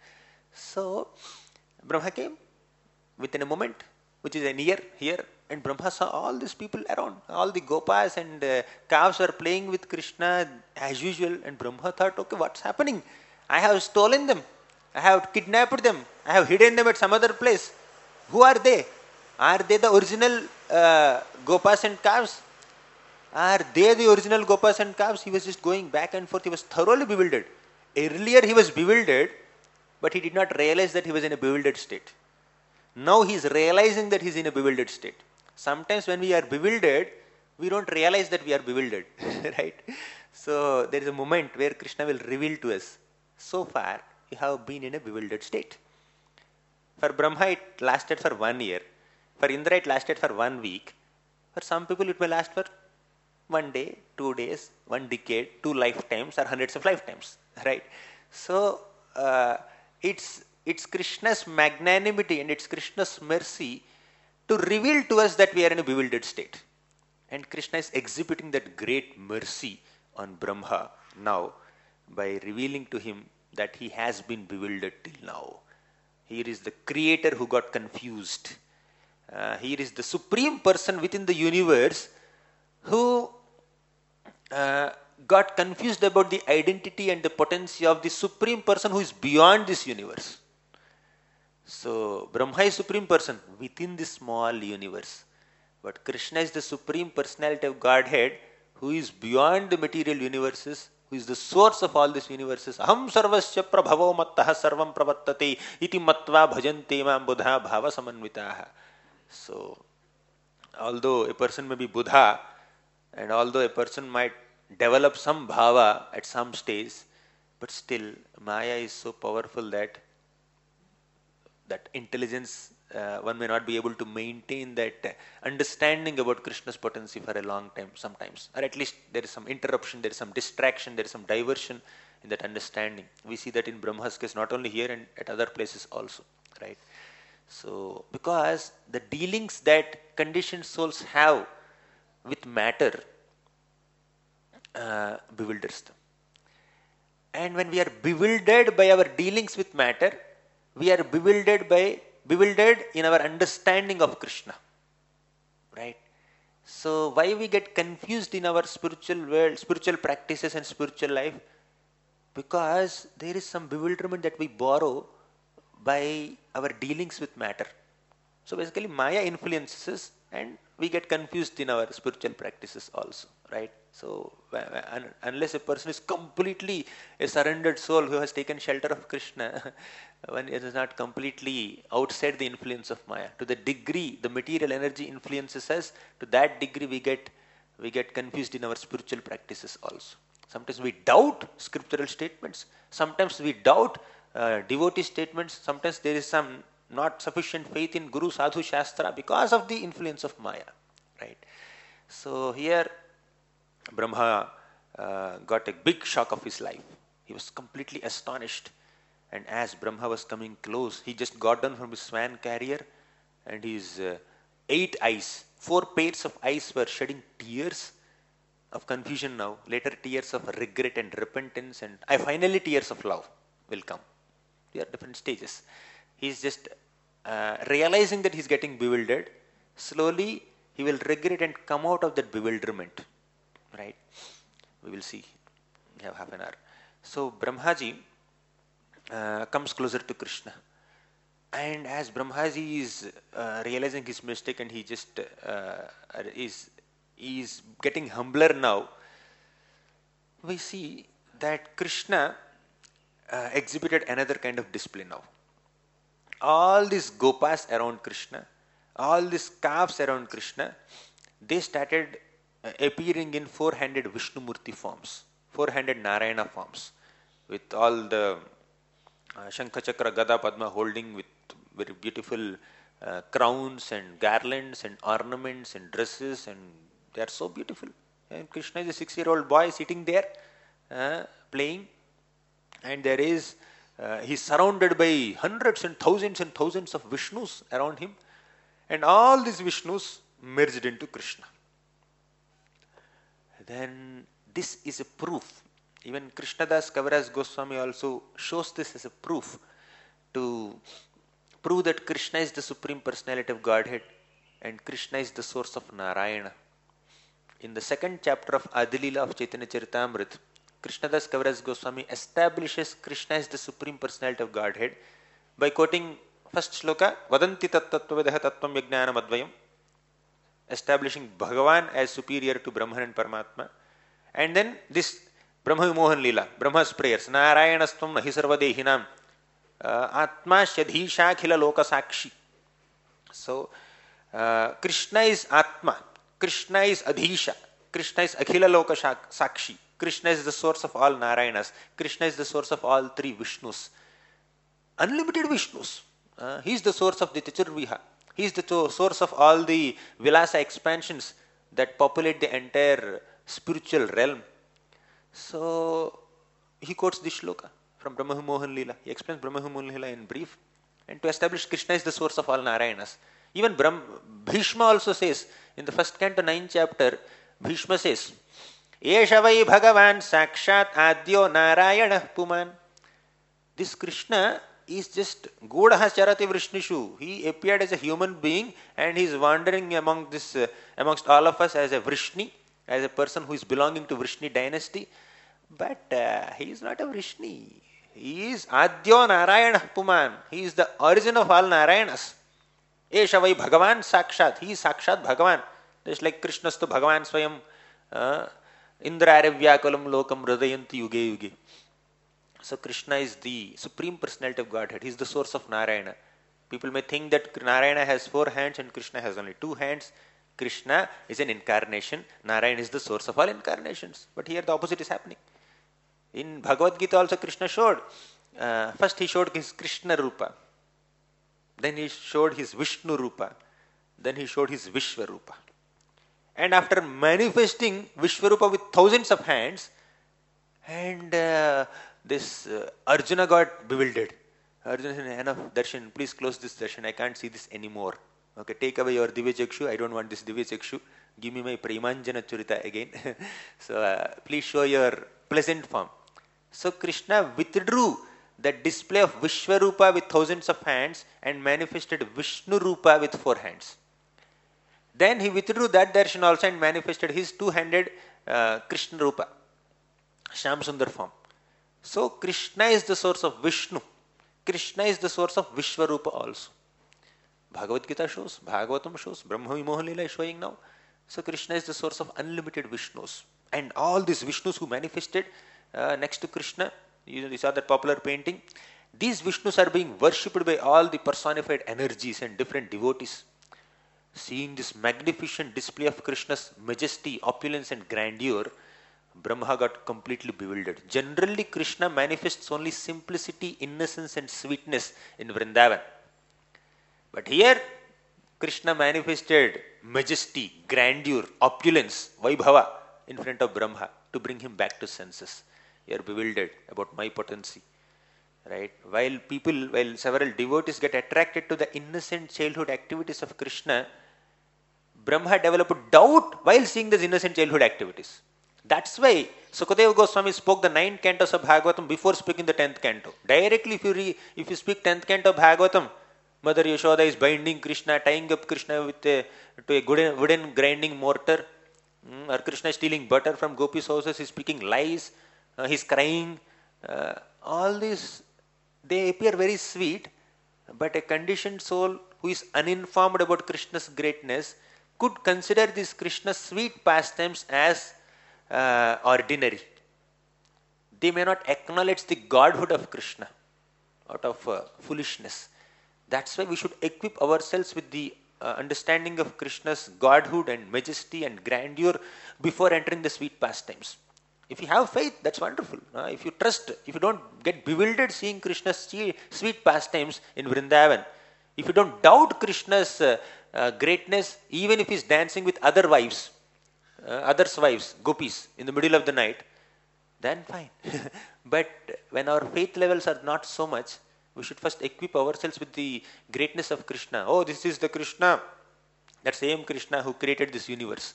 So Brahma came within a moment, which is a year here, and Brahma saw all these people around. All the gopas and calves were playing with Krishna as usual, and Brahma thought, okay, what's happening? I have stolen them. I have kidnapped them. I have hidden them at some other place. Who are they? Are they the original gopas and calves? Are they the original gopas and calves? He was just going back and forth. He was thoroughly bewildered. Earlier he was bewildered, but he did not realize that he was in a bewildered state. Now he is realizing that he is in a bewildered state. Sometimes when we are bewildered, we don't realize that we are bewildered, right? So there is a moment where Krishna will reveal to us, so far you have been in a bewildered state. For Brahma it lasted for 1 year. For Indra it lasted for 1 week. For some people it may last for 1 day, 2 days, 1 decade, 2 lifetimes or hundreds of lifetimes, right? So it's Krishna's magnanimity and it's Krishna's mercy to reveal to us that we are in a bewildered state. And Krishna is exhibiting that great mercy on Brahma now by revealing to him that he has been bewildered till now. Here is the creator who got confused. Here is the supreme person within the universe who got confused about the identity and the potency of the supreme person who is beyond this universe. So Brahma is supreme person within this small universe. But Krishna is the supreme personality of Godhead who is beyond the material universes, who is the source of all these universes. Aham sarvasya prabhavo mattaha sarvam pravattate iti matva bhajante mam buddha bhava samanvitaha. So, although a person may be Buddha, and although a person might develop some bhava at some stage, but still Maya is so powerful that intelligence, one may not be able to maintain that understanding about Krishna's potency for a long time sometimes, or at least there is some interruption, there is some distraction, there is some diversion in that understanding. We see that in Brahma's case, not only here and at other places also, right? So, because the dealings that conditioned souls have with matter bewilders them. And when we are bewildered by our dealings with matter, we are bewildered in our understanding of Krishna, right? So why we get confused in our spiritual world, spiritual practices and spiritual life? Because there is some bewilderment that we borrow by our dealings with matter. So basically Maya influences and we get confused in our spiritual practices also, right? So unless a person is completely a surrendered soul who has taken shelter of Krishna, when it is not completely outside the influence of Maya. To the degree the material energy influences us, to that degree we get confused in our spiritual practices also. Sometimes we doubt scriptural statements. Sometimes we doubt devotee statements. Sometimes there is some not sufficient faith in Guru, Sadhu, Shastra because of the influence of Maya, right? So here Brahma got a big shock of his life. He was completely astonished. And as Brahma was coming close, he just got down from his swan carrier and his 8 eyes, 4 pairs of eyes were shedding tears of confusion now. Later tears of regret and repentance, and finally tears of love will come. There are different stages. He's just realizing that he's getting bewildered. Slowly he will regret and come out of that bewilderment, right? We will see. We have half an hour. So Brahmaji comes closer to Krishna, and as Brahmaji is realizing his mistake and he just is getting humbler now, we see that Krishna exhibited another kind of display now. All these gopas around Krishna, all these calves around Krishna, they started appearing in 4-handed Vishnumurti forms, 4-handed Narayana forms, with all the Shankha Chakra Gada Padma holding with very beautiful crowns and garlands and ornaments and dresses, and they are so beautiful. And Krishna is a 6-year-old boy sitting there playing, and there is he's surrounded by hundreds and thousands of Vishnus around him, and all these Vishnus merged into Krishna. Then this is a proof. Even Krishnadas Kaviraj Goswami also shows this as a proof, to prove that Krishna is the Supreme Personality of Godhead and Krishna is the source of Narayana. In the 2nd chapter of Adilila of Chaitanya Charitamrita, Krishnadas Kaviraj Goswami establishes Krishna as the Supreme Personality of Godhead by quoting first shloka, Vadanti tattvavedaha tattvam yajnanam advayam, establishing Bhagavan as superior to Brahman and Paramatma. And then this Brahma Vimohan Leela, Brahma's prayers, Narayanastvam nahi sarvadehinam, Atma Shadhisha Khila Loka Sakshi. So, Krishna is Atma, Krishna is Adhisha, Krishna is Akhila Loka Sakshi, Krishna is the source of all Narayanas, Krishna is the source of all 3 Vishnus, unlimited Vishnus. He is the source of the Chaturviha. He is the source of all the Vilasa expansions that populate the entire spiritual realm. So he quotes this shloka from Brahma Vimohan Leela. He explains Brahma Vimohan Leela in brief, and to establish Krishna is the source of all Narayanas. Even Bhishma also says, in the 1st canto 9th chapter, Bhishma says, Esha vai Bhagavan Sakshat Adyo Narayana Puman. This Krishna is just Godaha Charati Vrishnishu. He appeared as a human being and he is wandering amongst all of us as a Vrishni, as a person who is belonging to Vrishni dynasty. But he is not a Vrishni. He is Adyo Narayana Puman. He is the origin of all Narayanas. Esha Bhagavan Sakshat. He is Sakshat Bhagavan. Just like Krishnastu Bhagavan Swayam. Indrare Vyakalam Lokam Hridayanti Yuge Yuge. So Krishna is the Supreme Personality of Godhead. He is the source of Narayana. People may think that Narayana has 4 hands and Krishna has only 2 hands. Krishna is an incarnation. Narayana is the source of all incarnations. But here the opposite is happening. In Bhagavad Gita also Krishna showed. First he showed his Krishna Rupa. Then he showed his Vishnu Rupa. Then he showed his Vishwarupa. And after manifesting Vishwarupa with thousands of hands, and this Arjuna got bewildered. Arjuna said, enough darshan, please close this darshan, I can't see this anymore. Okay, take away your Divya Chakshu, I don't want this Divya Chakshu. Give me my Premanjana Churita again. So please show your pleasant form. So Krishna withdrew that display of Vishwarupa with thousands of hands and manifested Vishnu Rupa with 4 hands. Then he withdrew that darshan also and manifested his 2-handed Krishna Rupa, Shyam Sundar form. So Krishna is the source of Vishnu. Krishna is the source of Vishwarupa also. Bhagavad Gita shows, Bhagavatam shows, Brahma Vimoha Leela is showing now. So Krishna is the source of unlimited Vishnus. And all these Vishnus who manifested next to Krishna, you saw that popular painting, these Vishnus are being worshipped by all the personified energies and different devotees. Seeing this magnificent display of Krishna's majesty, opulence and grandeur, Brahma got completely bewildered. Generally, Krishna manifests only simplicity, innocence and sweetness in Vrindavan. But here, Krishna manifested majesty, grandeur, opulence, Vaibhava in front of Brahma to bring him back to senses. You are bewildered about my potency. Right? While several devotees get attracted to the innocent childhood activities of Krishna, Brahma developed doubt while seeing these innocent childhood activities. That's why Sukadeva Goswami spoke the 9 cantos of Bhagavatam before speaking the 10th canto. Directly, if you speak 10th canto of Bhagavatam, Mother Yashoda is binding Krishna, tying up Krishna to a wooden grinding mortar, or Krishna is stealing butter from gopis' houses, he's speaking lies, he's crying. All these, they appear very sweet, but a conditioned soul who is uninformed about Krishna's greatness could consider these Krishna's sweet pastimes as ordinary. They may not acknowledge the godhood of Krishna out of foolishness. That's why we should equip ourselves with the understanding of Krishna's godhood and majesty and grandeur before entering the sweet pastimes. If you have faith, that's wonderful. If you trust, if you don't get bewildered seeing Krishna's sweet pastimes in Vrindavan, if you don't doubt Krishna's greatness, even if he's dancing with other wives, others' wives, gopis, in the middle of the night, then fine. But when our faith levels are not so much, we should first equip ourselves with the greatness of Krishna. Oh, this is the Krishna, that same Krishna who created this universe.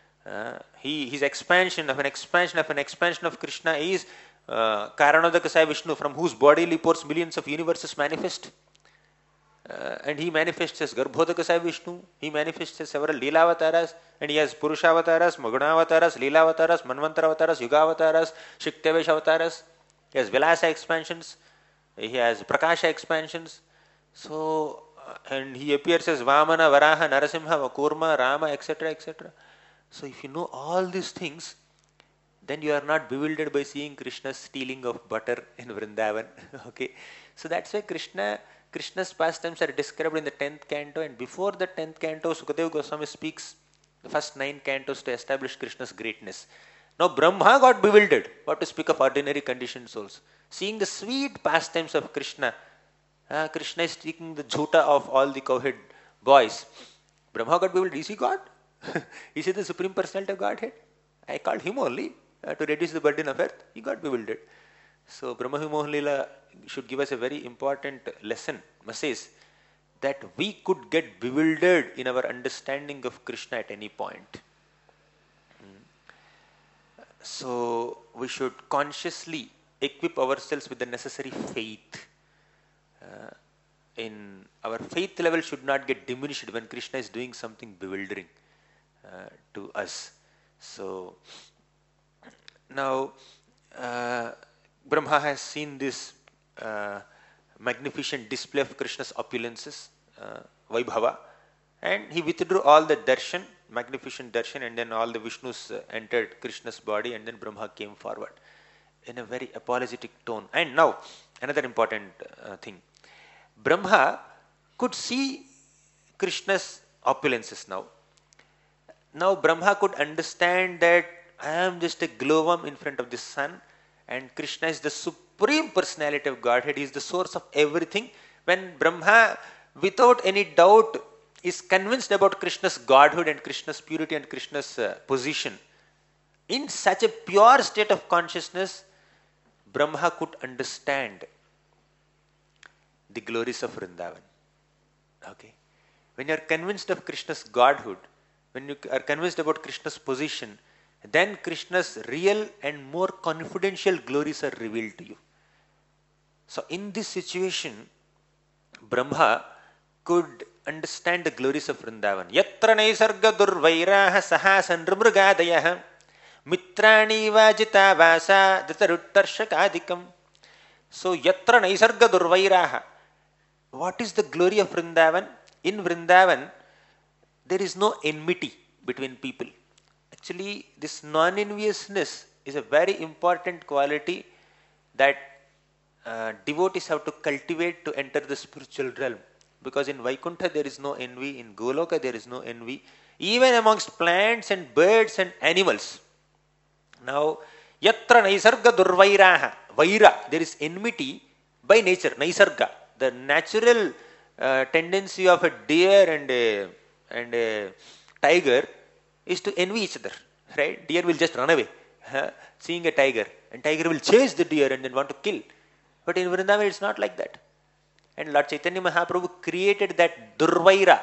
His expansion of Krishna is Karanodakasaya Vishnu, from whose bodily pores millions of universes manifest. And he manifests as Garbhodakasaya Vishnu, he manifests as several Leela Avataras, and he has Purusha Avataras, Maguna Avataras, Leela Avataras, Manvantara Avataras, Yuga Avataras, Shiktavesh Avataras. He has Vilasa expansions, he has Prakasha expansions. So, and he appears as Vamana, Varaha, Narasimha, Kurma, Rama, etc., etc. So, if you know all these things, then you are not bewildered by seeing Krishna's stealing of butter in Vrindavan. Okay, so that's why Krishna's pastimes are described in the 10th canto, and before the 10th canto, Sukadeva Goswami speaks the first 9 cantos to establish Krishna's greatness. Now Brahma got bewildered. What to speak of ordinary conditioned souls? Seeing the sweet pastimes of Krishna, Krishna is taking the jhuta of all the cowherd boys. Brahma got bewildered. Is he God? Is he the Supreme Personality of Godhead? I called him only to reduce the burden of earth. He got bewildered. So Brahma Vimoha Leela should give us a very important lesson, message, that we could get bewildered in our understanding of Krishna at any point. So we should consciously equip ourselves with the necessary faith. In our faith level should not get diminished when Krishna is doing something bewildering to us. So now Brahma has seen this magnificent display of Krishna's opulences, Vaibhava, and he withdrew all the darshan, magnificent darshan, and then all the Vishnus entered Krishna's body, and then Brahma came forward in a very apologetic tone. And now, another important thing. Brahma could see Krishna's opulences now. Now Brahma could understand that I am just a glowworm in front of the sun, and Krishna is the supreme personality of Godhead. He is the source of everything. When Brahma, without any doubt, is convinced about Krishna's godhood and Krishna's purity and Krishna's position, in such a pure state of consciousness, Brahma could understand the glories of Vrindavan. Okay. When you are convinced of Krishna's godhood, when you are convinced about Krishna's position, then Krishna's real and more confidential glories are revealed to you. So in this situation, Brahma could understand the glories of Vrindavan. Yatra naisarga durvairaha sahasan mrugadayah mitrani vajita vasa dataruttarshakadikam. So yatra naisarga durvairaha. What is the glory of Vrindavan? In Vrindavan, there is no enmity between people. Actually, this non-enviousness is a very important quality that devotees have to cultivate to enter the spiritual realm. Because in Vaikuntha there is no envy, in Goloka there is no envy, even amongst plants and birds and animals. Now, yatra naisarga durvairaha, vaira, there is enmity by nature, naisarga. The natural tendency of a deer and a tiger is to envy each other, right? Deer will just run away, seeing a tiger, and tiger will chase the deer and then want to kill. But in Vrindavan it's not like that. And Lord Chaitanya Mahaprabhu created that nirvaira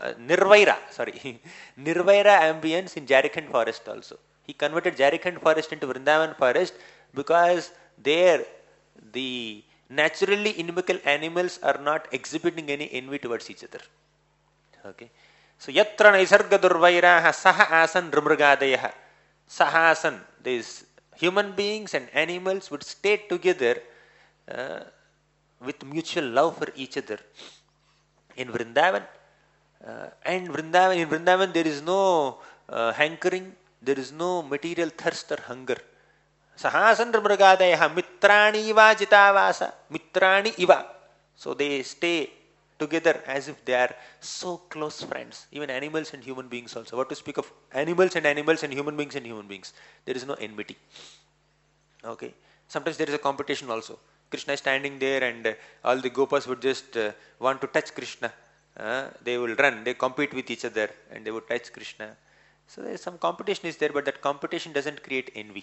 ambience in Jharkhand forest also. He converted Jharkhand forest into Vrindavan forest because there the naturally inimical animals are not exhibiting any envy towards each other. Okay. So yatra naisarga durvairaha saha asan rumrugadayah. Saha asan, these human beings and animals would stay together with mutual love for each other. In Vrindavan, in Vrindavan there is no hankering, there is no material thirst or hunger. Sahasan mrugadayah mitrani iva jitavasa. Mitrani iva. So they stay together as if they are so close friends. Even animals and human beings also. What to speak of animals and human beings and human beings. There is no enmity. Okay. Sometimes there is a competition also. Krishna is standing there and all the gopas would just want to touch Krishna. They will run, they compete with each other and they would touch Krishna. So there is some competition is there, but that competition doesn't create envy.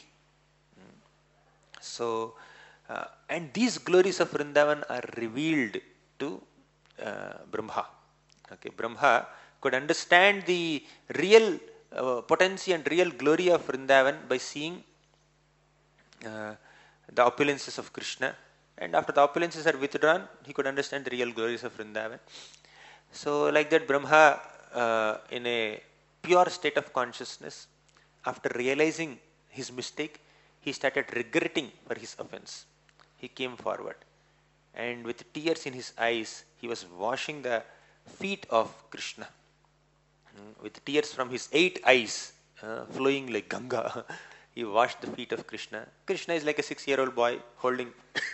So, and these glories of Vrindavan are revealed to Brahma. Okay, Brahma could understand the real potency and real glory of Vrindavan by seeing the opulences of Krishna. And after the opulences are withdrawn, he could understand the real glories of Vrindavan. So like that, Brahma in a pure state of consciousness, after realizing his mistake, he started regretting for his offense. He came forward and with tears in his eyes, he was washing the feet of Krishna. With tears from his 8 eyes flowing like Ganga, he washed the feet of Krishna. Krishna is like a 6-year-old boy holding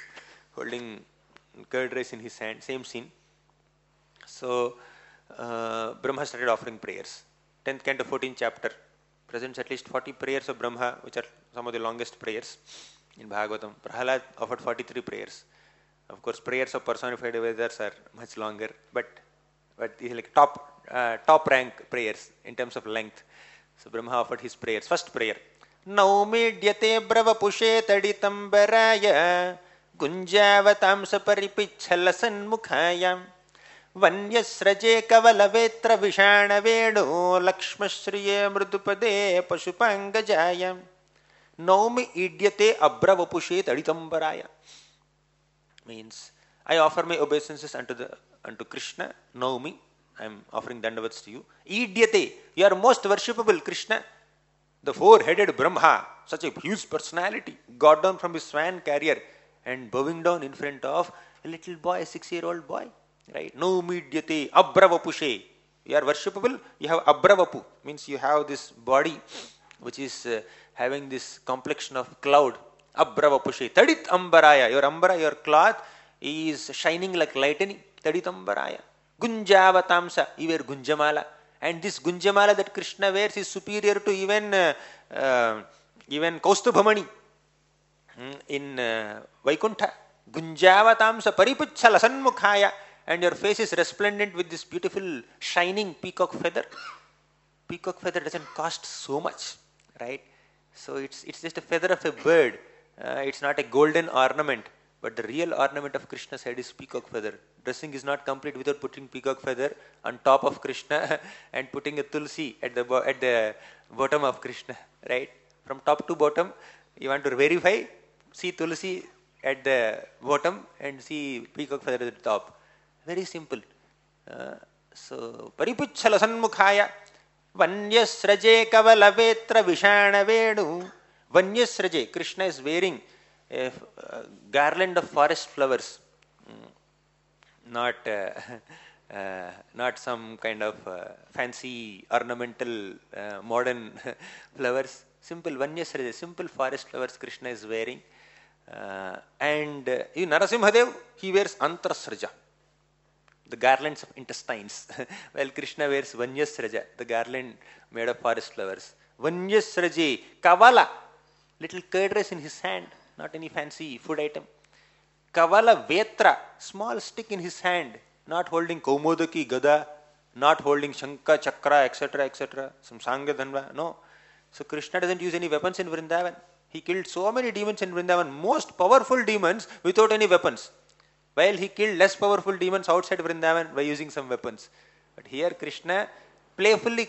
curd rice in his hand, same scene. So Brahma started offering prayers. 10th canto, 14th chapter presents at least 40 prayers of Brahma, which are some of the longest prayers in Bhagavatam. Prahalad offered 43 prayers. Of course, prayers of personified Vedas are much longer, but these are like top rank prayers in terms of length. So Brahma offered his prayers. First prayer: Naumidyate brava pushe taditambaraya Gunjavatamsa paripichalasan mukhayam Vanyasraje kavalavetra vishana venu Lakshmashriye mridupade pashupangajayam Naumi idyate abravapushe taditambaraya. Means, I offer my obeisances unto Krishna. Naumi, I am offering dandavats to you. Idyate, you are most worshipable Krishna. The 4-headed Brahma, such a huge personality, got down from his swan carrier and bowing down in front of a little boy, a 6-year-old boy. Right? No midyate, abravapushe. You are worshipable, you have Abravapu, means you have this body which is having this complexion of cloud. Abravapushe. Tadit ambaraya. Your ambara, your cloth is shining like lightning. Tadit ambaraya. Gunjavatamsa. You wear Gunjamala. And this Gunjamala that Krishna wears is superior to even Kaustubhamani in Vaikuntha. Gunjavatamsa paripuchala sanmukhaya. And your face is resplendent with this beautiful shining peacock feather. Peacock feather doesn't cost so much, right? So it's just a feather of a bird. It's not a golden ornament, but the real ornament of Krishna's head is peacock feather. Dressing is not complete without putting peacock feather on top of Krishna and putting a tulsi at the bottom of Krishna, right? From top to bottom, you want to verify, see tulsi at the bottom and see peacock feather at the top. Very simple. So, Paripuchala Sanmukhaya, Vanyasraje Kavala Vetra Vishana Venu. Vanyasraje, Krishna is wearing a garland of forest flowers, not some kind of fancy ornamental modern flowers. Simple Vanyasraje, simple forest flowers Krishna is wearing. And Narasimhadev, he wears Antarasraja, the garlands of intestines, while Krishna wears Vanyasraja, the garland made of forest flowers. Vanyasraje, Kavala, little curd rice in his hand, not any fancy food item. Kavala Vetra, small stick in his hand, not holding Kaumodaki, Gada, not holding Shanka, Chakra, etc., etc., some Sangha Dhanva, no. So Krishna doesn't use any weapons in Vrindavan. He killed so many demons in Vrindavan, most powerful demons without any weapons. While he killed less powerful demons outside Vrindavan by using some weapons. But here Krishna playfully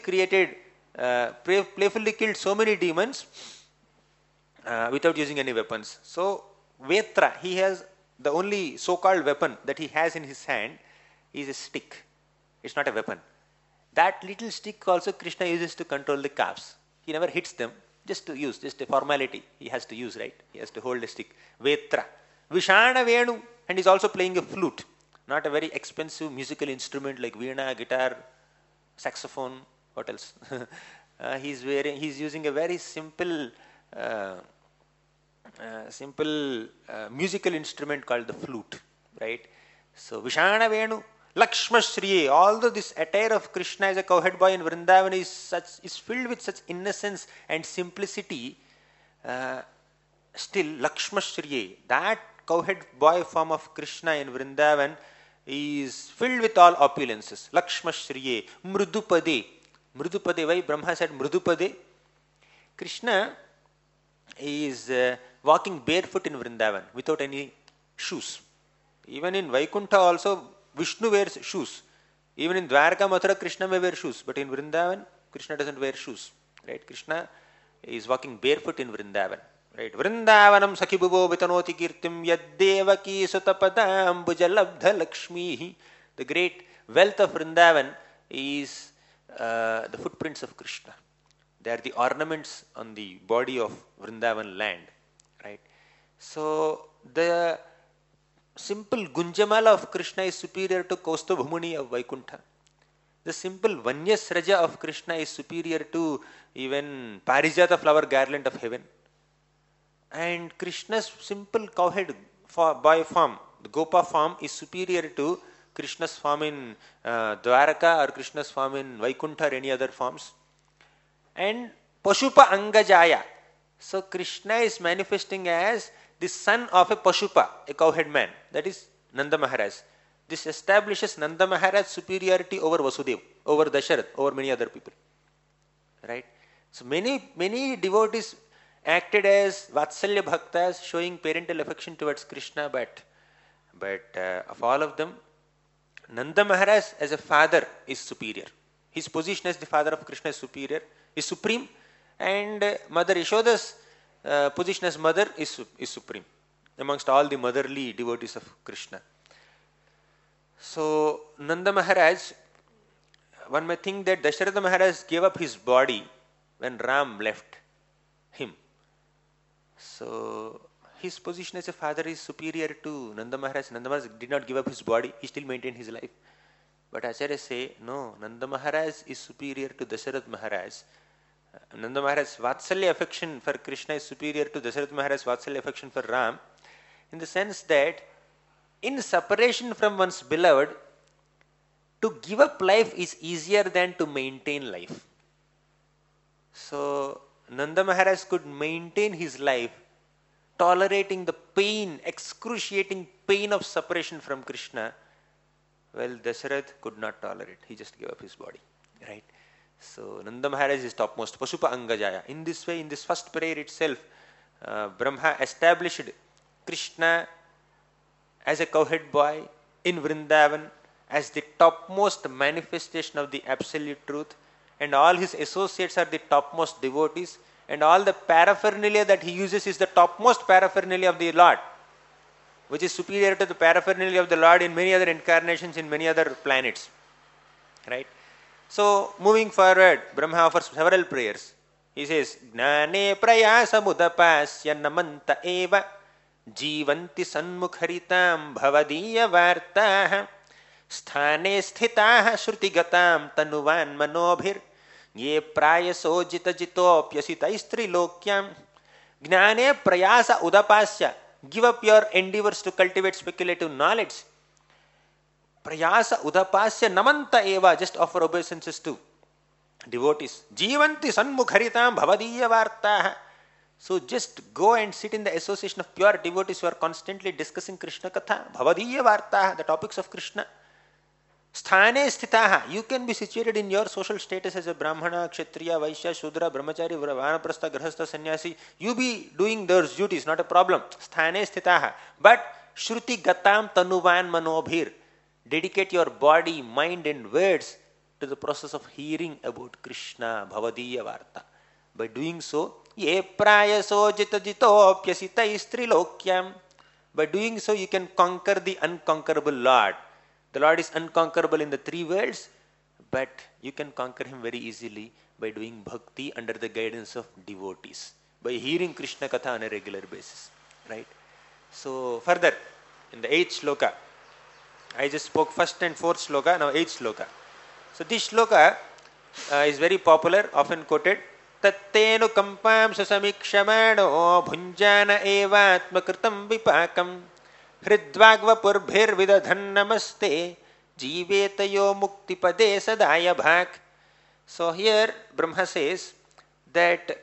killed so many demons without using any weapons. So Vetra, he has the only so-called weapon that he has in his hand is a stick. It's not a weapon. That little stick also Krishna uses to control the calves. He never hits them, just to use, just a formality he has to use, right? He has to hold a stick. Vetra. Vishana Venu. And he's also playing a flute, not a very expensive musical instrument like veena, guitar, saxophone. What else? He's using a very simple musical instrument called the flute, right? So Vishana Venu, Lakshma Shriye. Although this attire of Krishna as a cowhead boy in Vrindavan is filled with such innocence and simplicity, still Lakshma Shriye, that cowhead boy form of Krishna in Vrindavan is filled with all opulences. Lakshma Shriye, Mrudupade. Mrudupade, why Brahma said Mrudupade? Krishna is walking barefoot in Vrindavan without any shoes. Even in Vaikuntha also, Vishnu wears shoes. Even in Dwarka, Mathura, Krishna may wear shoes. But in Vrindavan, Krishna doesn't wear shoes. Right? Krishna is walking barefoot in Vrindavan. Right? Vrindavanam sakhibuvo vitanoti kirtim yaddevaki sutapada ambujalabdha lakshmi. The great wealth of Vrindavan is the footprints of Krishna. They are the ornaments on the body of Vrindavan land. Right? So the simple Gunjamala of Krishna is superior to Kaustubhamuni of Vaikuntha. The simple Vanyasraja of Krishna is superior to even Parijata flower garland of heaven. And Krishna's simple cowhead boy form, the Gopa form, is superior to Krishna's form in Dwaraka or Krishna's form in Vaikuntha or any other forms. And Pashupa Angajaya. So Krishna is manifesting as the son of a Pashupa, a cowhead man. That is Nanda Maharaj. This establishes Nanda Maharaj's superiority over Vasudev, over Dasharath, over many other people. Right? So many devotees acted as Vatsalya Bhaktas, showing parental affection towards Krishna, but of all of them, Nanda Maharaj as a father is superior. His position as the father of Krishna is superior, is supreme, and Mother Yashoda's position as mother is supreme amongst all the motherly devotees of Krishna. So Nanda Maharaj, one may think that Dasharatha Maharaj gave up his body when Ram left him. So his position as a father is superior to Nanda Maharaj. Nanda Maharaj did not give up his body, he still maintained his life. But Acharya say, no, Nanda Maharaj is superior to Dasharatha Maharaj. Nanda Maharaj's Vatsalya affection for Krishna is superior to Dasharatha Maharaj's Vatsalya affection for Ram, in the sense that in separation from one's beloved, to give up life is easier than to maintain life. So Nanda Maharaj could maintain his life, tolerating the pain, excruciating pain of separation from Krishna. Well, Dasharatha could not tolerate. He just gave up his body. Right? So Nanda Maharaj is topmost. Pashupa Angajaya. In this way, in this first prayer itself, Brahma established Krishna as a cowhead boy in Vrindavan, as the topmost manifestation of the absolute truth, and all his associates are the topmost devotees, and all the paraphernalia that he uses is the topmost paraphernalia of the Lord, which is superior to the paraphernalia of the Lord in many other incarnations, in many other planets. Right? So, moving forward, Brahma offers several prayers. He says, Gnane prayasa mudapasya namanta eva jivanti sanmukharitam bhavadiya vartaha sthane sthitaha shrutigatam tanuvan manobhir ye prayaso jita jitopyasita istrilokyam. Gnane prayasa udapasya. Give up your endeavors to cultivate speculative knowledge. Prayasa udapasya namanta eva. Just offer obeisances to devotees. Jivanti sanmukharitam bhavadiya vartaha. So just go and sit in the association of pure devotees who are constantly discussing Krishna Katha. Bhavadiya vartaha, the topics of Krishna. Sthane sthitaha. You can be situated in your social status as a Brahmana, Kshatriya, Vaishya, Shudra, Brahmachari, Vanaprastha, Grahastha, Sannyasi. You be doing those duties, not a problem. Sthane sthitaha. But Shruti Gatam Tanuvan Manobhir. Dedicate your body, mind and words to the process of hearing about Krishna, Bhavadiya Varta. By doing so, Ye prayaso jita jitopyasita istrilokyam. By doing so, you can conquer the unconquerable Lord. The Lord is unconquerable in the three worlds, but you can conquer him very easily by doing bhakti under the guidance of devotees, by hearing Krishna Katha on a regular basis. Right? So, further, in the 8th shloka, I just spoke first and 4th shloka, now 8th shloka. So, this shloka is very popular, often quoted. Tattenu kampam sasamikshamaano bhunjana evatma kritam vipakam hridvagva purbhir vidadhan namaste jivetayo muktipade sadaya bhak. So here Brahma says that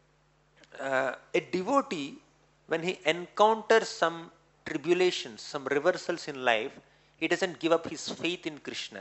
a devotee, when he encounters some tribulations, some reversals in life, he doesn't give up his faith in Krishna.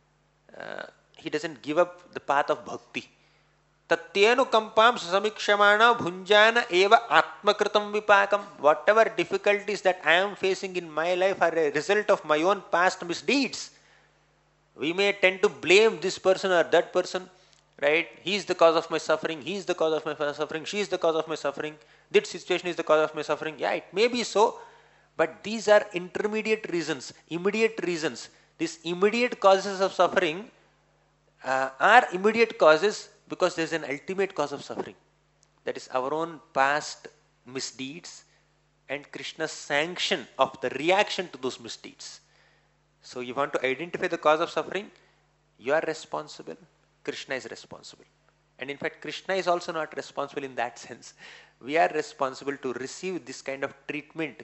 He doesn't give up the path of bhakti. Tatyenu kampam samikshmana bhunjana eva atmakritam vipakam. Whatever difficulties that I am facing in my life are a result of my own past misdeeds. We may tend to blame this person or that person, right? He is the cause of my suffering, he is the cause of my suffering, she is the cause of my suffering, this situation is the cause of my suffering. Yeah, it may be so, but these are intermediate reasons, immediate reasons. These immediate causes of suffering are immediate causes because there is an ultimate cause of suffering. That is our own past misdeeds and Krishna's sanction of the reaction to those misdeeds. So you want to identify the cause of suffering, you are responsible, Krishna is responsible. And in fact, Krishna is also not responsible in that sense. We are responsible to receive this kind of treatment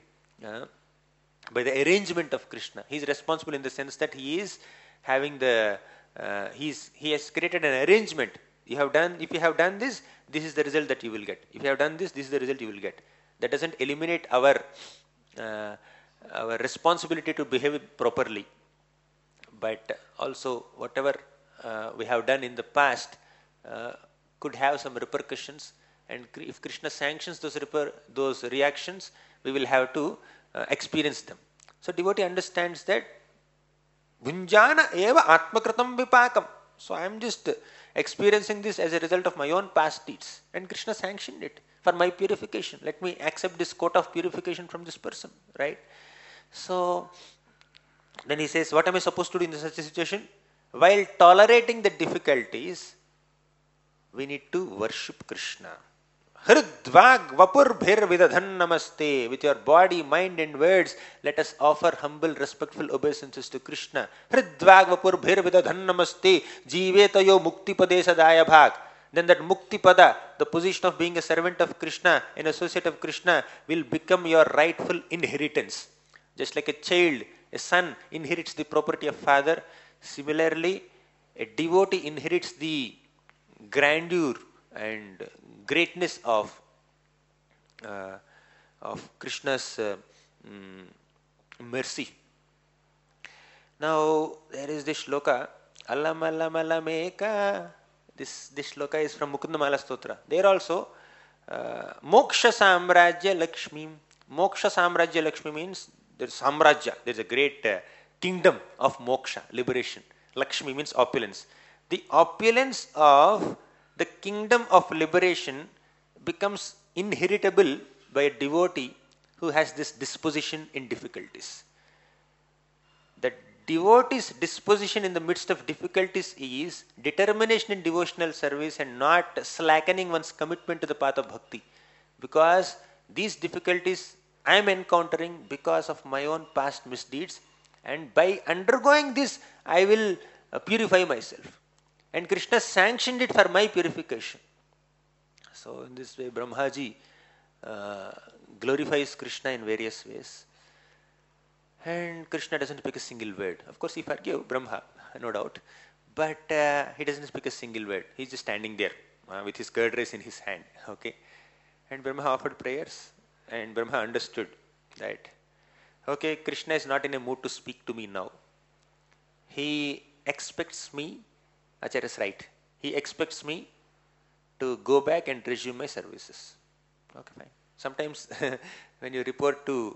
by the arrangement of Krishna. He is responsible in the sense that he is having the, he has created an arrangement. If you have done this, this is the result that you will get. If you have done this, this is the result you will get. That doesn't eliminate our responsibility to behave properly. But also whatever we have done in the past could have some repercussions, and if Krishna sanctions those reactions, we will have to experience them. So devotee understands that Bhunjana eva atmakritam vipakam. So I am just experiencing this as a result of my own past deeds, and Krishna sanctioned it for my purification. Let me accept this quota of purification from this person, right? So then he says, what am I supposed to do in such a situation? While tolerating the difficulties, we need to worship Krishna. Hridvag vapur bhir vidadhan namaste. With your body, mind and words, let us offer humble, respectful obeisances to Krishna. Hridvag vapur bhir vidadhan namaste. Jivetayo mukti padesa daya bhag. Then that mukti pada, the position of being a servant of Krishna, an associate of Krishna, will become your rightful inheritance. Just like a child, a son inherits the property of father, similarly, a devotee inherits the grandeur and greatness uh, of Krishna's mercy. Now there is this shloka, Allam Allam Allameka. This shloka is from Mukundamala Stotra. There also, Moksha Samrajya Lakshmi. Moksha Samrajya Lakshmi means there is Samrajya. There is a great kingdom of moksha, liberation. Lakshmi means opulence. The opulence of the kingdom of liberation becomes inheritable by a devotee who has this disposition in difficulties. The devotee's disposition in the midst of difficulties is determination in devotional service and not slackening one's commitment to the path of bhakti. Because these difficulties I am encountering because of my own past misdeeds, and by undergoing this I will purify myself. And Krishna sanctioned it for my purification. So in this way Brahmaji glorifies Krishna in various ways. And Krishna doesn't speak a single word. Of course, he forgave Brahma, no doubt. But he doesn't speak a single word. He's just standing there with his curd rice in his hand. Okay. And Brahma offered prayers. And Brahma understood that, okay, Krishna is not in a mood to speak to me now. He expects me, Acharya is right. He expects me to go back and resume my services. Okay, fine. Sometimes when you report to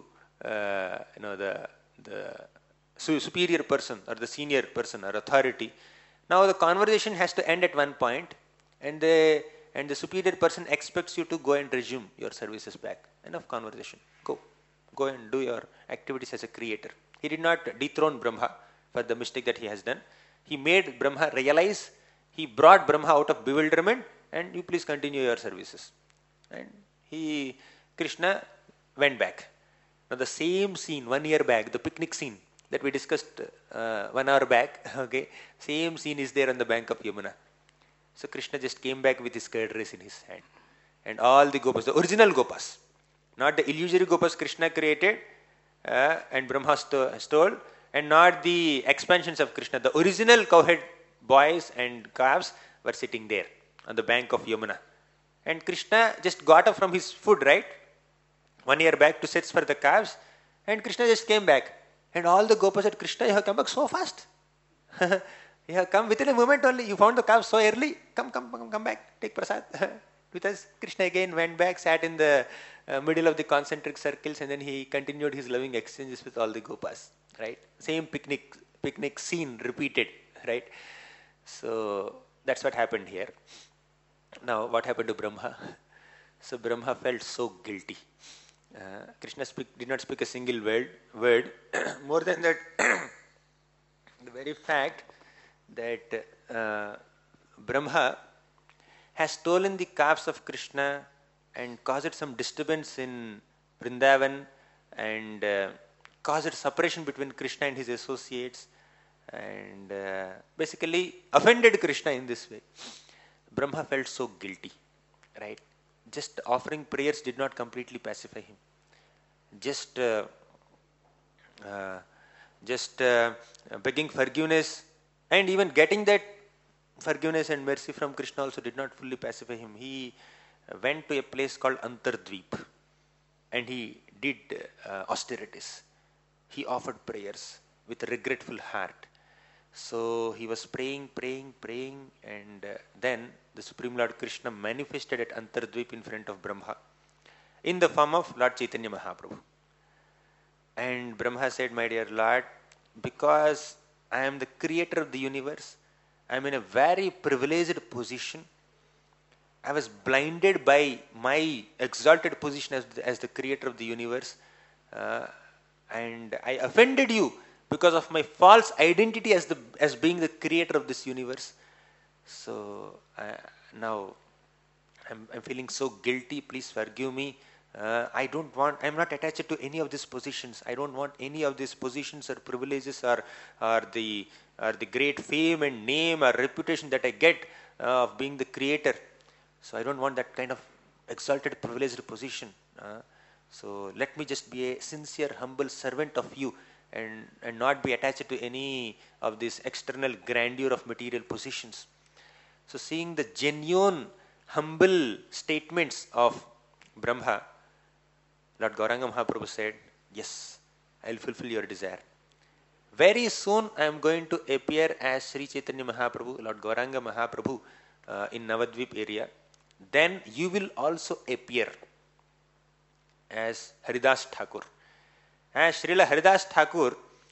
the superior person or the senior person or authority, now the conversation has to end at one point, and the superior person expects you to go and resume your services back. Enough conversation. Go and do your activities as a creator. He did not dethrone Brahma for the mistake that he has done. He made Brahma realize. He brought Brahma out of bewilderment, and you please continue your services. And Krishna went back. Now the same scene 1 year back, the picnic scene that we discussed 1 hour back, okay, same scene is there on the bank of Yamuna. So Krishna just came back with his curd rice in his hand. And all the gopas, the original gopas, not the illusory gopas Krishna created and Brahma stole, and not the expansions of Krishna. The original cowhead boys and calves were sitting there on the bank of Yamuna. And Krishna just got up from his food, right? 1 year back to search for the calves, and Krishna just came back. And all the gopas said, Krishna, you have come back so fast. You have come within a moment only. You found the calves so early. Come back. Take prasad with us. Krishna again went back, sat in the middle of the concentric circles, and then he continued his loving exchanges with all the gopas. Right? Same picnic scene repeated. Right? So that's what happened here. Now, what happened to Brahma? So Brahma felt so guilty. Krishna did not speak a single word. More than that, the very fact that Brahma has stolen the calves of Krishna and caused some disturbance in Vrindavan and caused separation between Krishna and his associates and basically offended Krishna in this way. Brahma felt so guilty, right? Just offering prayers did not completely pacify him. Just begging forgiveness and even getting that forgiveness and mercy from Krishna also did not fully pacify him. He went to a place called Antardvip and he did austerities. He offered prayers with a regretful heart. So he was praying, and then the Supreme Lord Krishna manifested at Antardvip in front of Brahma in the form of Lord Chaitanya Mahaprabhu. And Brahma said, my dear Lord, because I am the creator of the universe, I am in a very privileged position. I was blinded by my exalted position as the creator of the universe, and I offended you because of my false identity as being the creator of this universe. So now I'm feeling so guilty. Please forgive me. I'm not attached to any of these positions. I don't want any of these positions or privileges or the or the great fame and name or reputation that I get of being the creator. So I don't want that kind of exalted, privileged position. So let me just be a sincere, humble servant of you, and not be attached to any of this external grandeur of material positions. So seeing the genuine, humble statements of Brahma, Lord Gauranga Mahaprabhu said, yes, I will fulfill your desire. Very soon I am going to appear as Sri Chaitanya Mahaprabhu, Lord Gauranga Mahaprabhu in Navadvip area. Then you will also appear as Haridas Thakur. As Srila Haridas Thakur,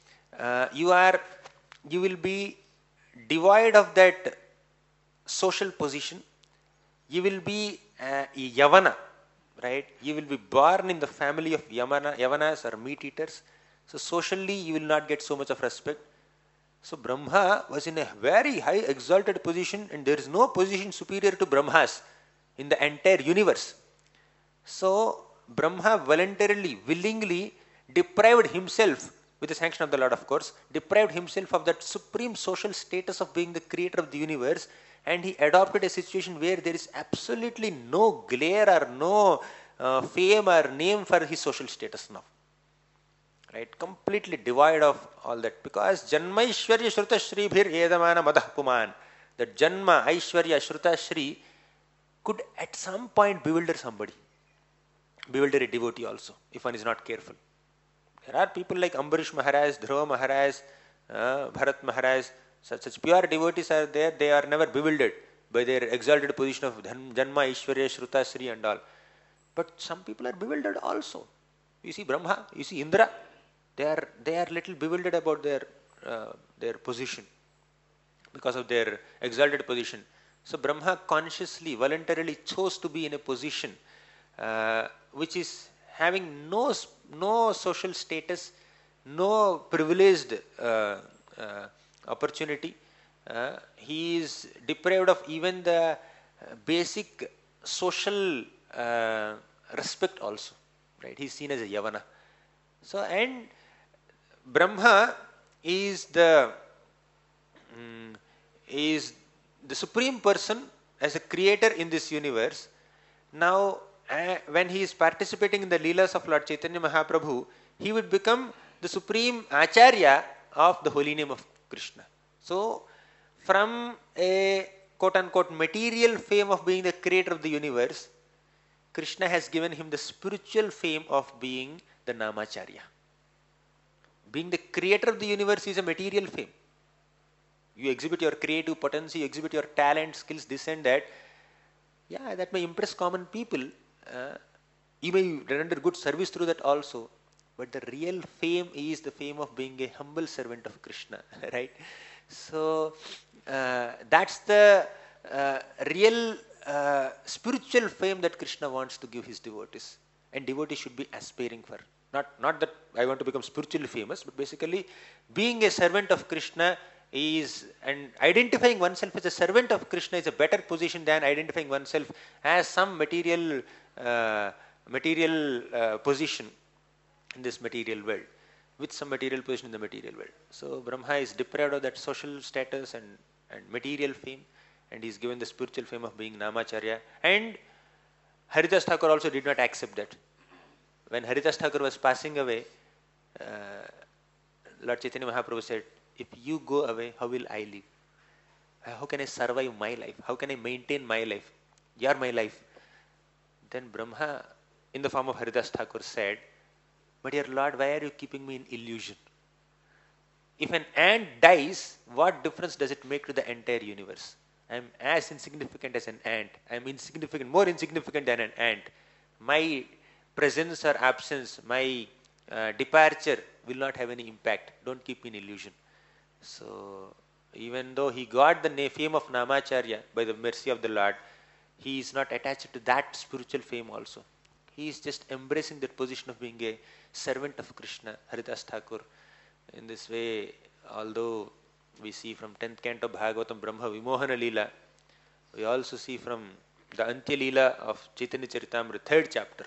you will be devoid of that social position. You will be Yavana, right? You will be born in the family of Yavanas or meat eaters. So socially you will not get so much of respect. So Brahma was in a very high exalted position, and there is no position superior to Brahma's in the entire universe. So Brahma voluntarily, willingly deprived himself, with the sanction of the Lord of course, deprived himself of that supreme social status of being the creator of the universe, and he adopted a situation where there is absolutely no glare or no fame or name for his social status now. Right? Completely devoid of all that, because Janma Aishwarya Shruta Shri Bhir Edamana Madah Puman. That Janma Aishwarya Shruta Shri could at some point bewilder somebody, bewilder a devotee also, if one is not careful. There are people like Ambarish Maharaj, Dhruva Maharaj, Bharat Maharaj, such pure devotees are there, they are never bewildered by their exalted position of Janma, Aishwarya, Shruta, Sri and all. But some people are bewildered also. You see Brahma, you see Indra, they are little bewildered about their position because of their exalted position. So Brahma consciously, voluntarily chose to be in a position which is having no social status, no privileged opportunity. He is deprived of even the basic social respect also. Right? He is seen as a Yavana. So, and Brahma is the supreme person as a creator in this universe. Now, when he is participating in the Leelas of Lord Chaitanya Mahaprabhu, he would become the supreme Acharya of the holy name of Krishna. So, from a quote unquote material fame of being the creator of the universe, Krishna has given him the spiritual fame of being the Namacharya. Being the creator of the universe is a material fame. You exhibit your creative potency, you exhibit your talent, skills, this and that. Yeah, that may impress common people. You may render good service through that also. But the real fame is the fame of being a humble servant of Krishna, right? So, that's the real spiritual fame that Krishna wants to give his devotees. And devotees should be aspiring for. Not that I want to become spiritually famous, but basically being a servant of Krishna is, and identifying oneself as a servant of Krishna is a better position than identifying oneself as some material position in this material world, with some material position in the material world. So Brahma is deprived of that social status and material fame, and he is given the spiritual fame of being Namacharya. And Haridas Thakur also did not accept that. When Haridas Thakur was passing away, Lord Chaitanya Mahaprabhu said, if you go away, how will I live? How can I survive my life? How can I maintain my life? You are my life. Then Brahma, in the form of Haridas Thakur, said, but dear Lord, why are you keeping me in illusion? If an ant dies, what difference does it make to the entire universe? I am as insignificant as an ant. I am insignificant, more insignificant than an ant. My presence or absence, my departure will not have any impact. Don't keep me in illusion. So, even though he got the fame of Namacharya by the mercy of the Lord, he is not attached to that spiritual fame also. He is just embracing that position of being a servant of Krishna, Haridas Thakur. In this way, although we see from 10th canto Bhagavatam Brahma Vimohana Leela, we also see from the Antya Leela of Chaitanya Charitamrita, 3rd chapter,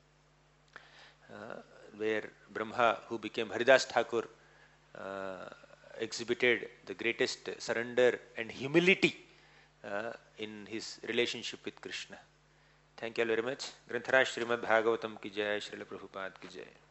where Brahma, who became Haridas Thakur, exhibited the greatest surrender and humility in his relationship with Krishna. Thank you all very much. Grantharaj Srimad Bhagavatam ki jai, Srila Prabhupada ki jai.